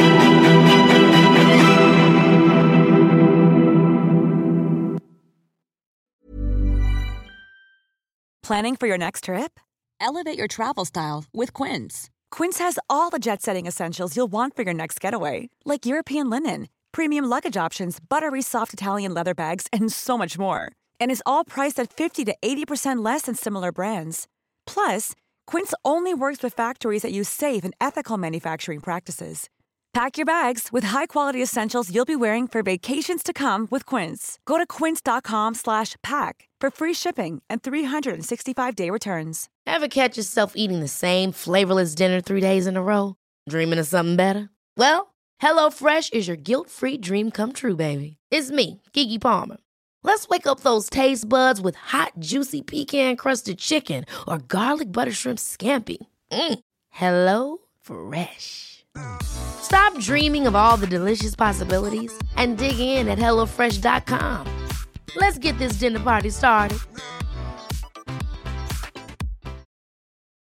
Planning for your next trip? Elevate your travel style with Quince. Quince has all the jet-setting essentials you'll want for your next getaway, like European linen, premium luggage options, buttery soft Italian leather bags, and so much more. And is all priced at fifty to eighty percent less than similar brands. Plus, Quince only works with factories that use safe and ethical manufacturing practices. Pack your bags with high-quality essentials you'll be wearing for vacations to come with Quince. Go to quince.com slash pack for free shipping and three sixty-five day returns. Ever catch yourself eating the same flavorless dinner three days in a row? Dreaming of something better? Well, HelloFresh is your guilt-free dream come true, baby. It's me, Keke Palmer. Let's wake up those taste buds with hot, juicy pecan-crusted chicken or garlic butter shrimp scampi. Mm. Hello Fresh. Stop dreaming of all the delicious possibilities and dig in at hello fresh dot com. Let's get this dinner party started.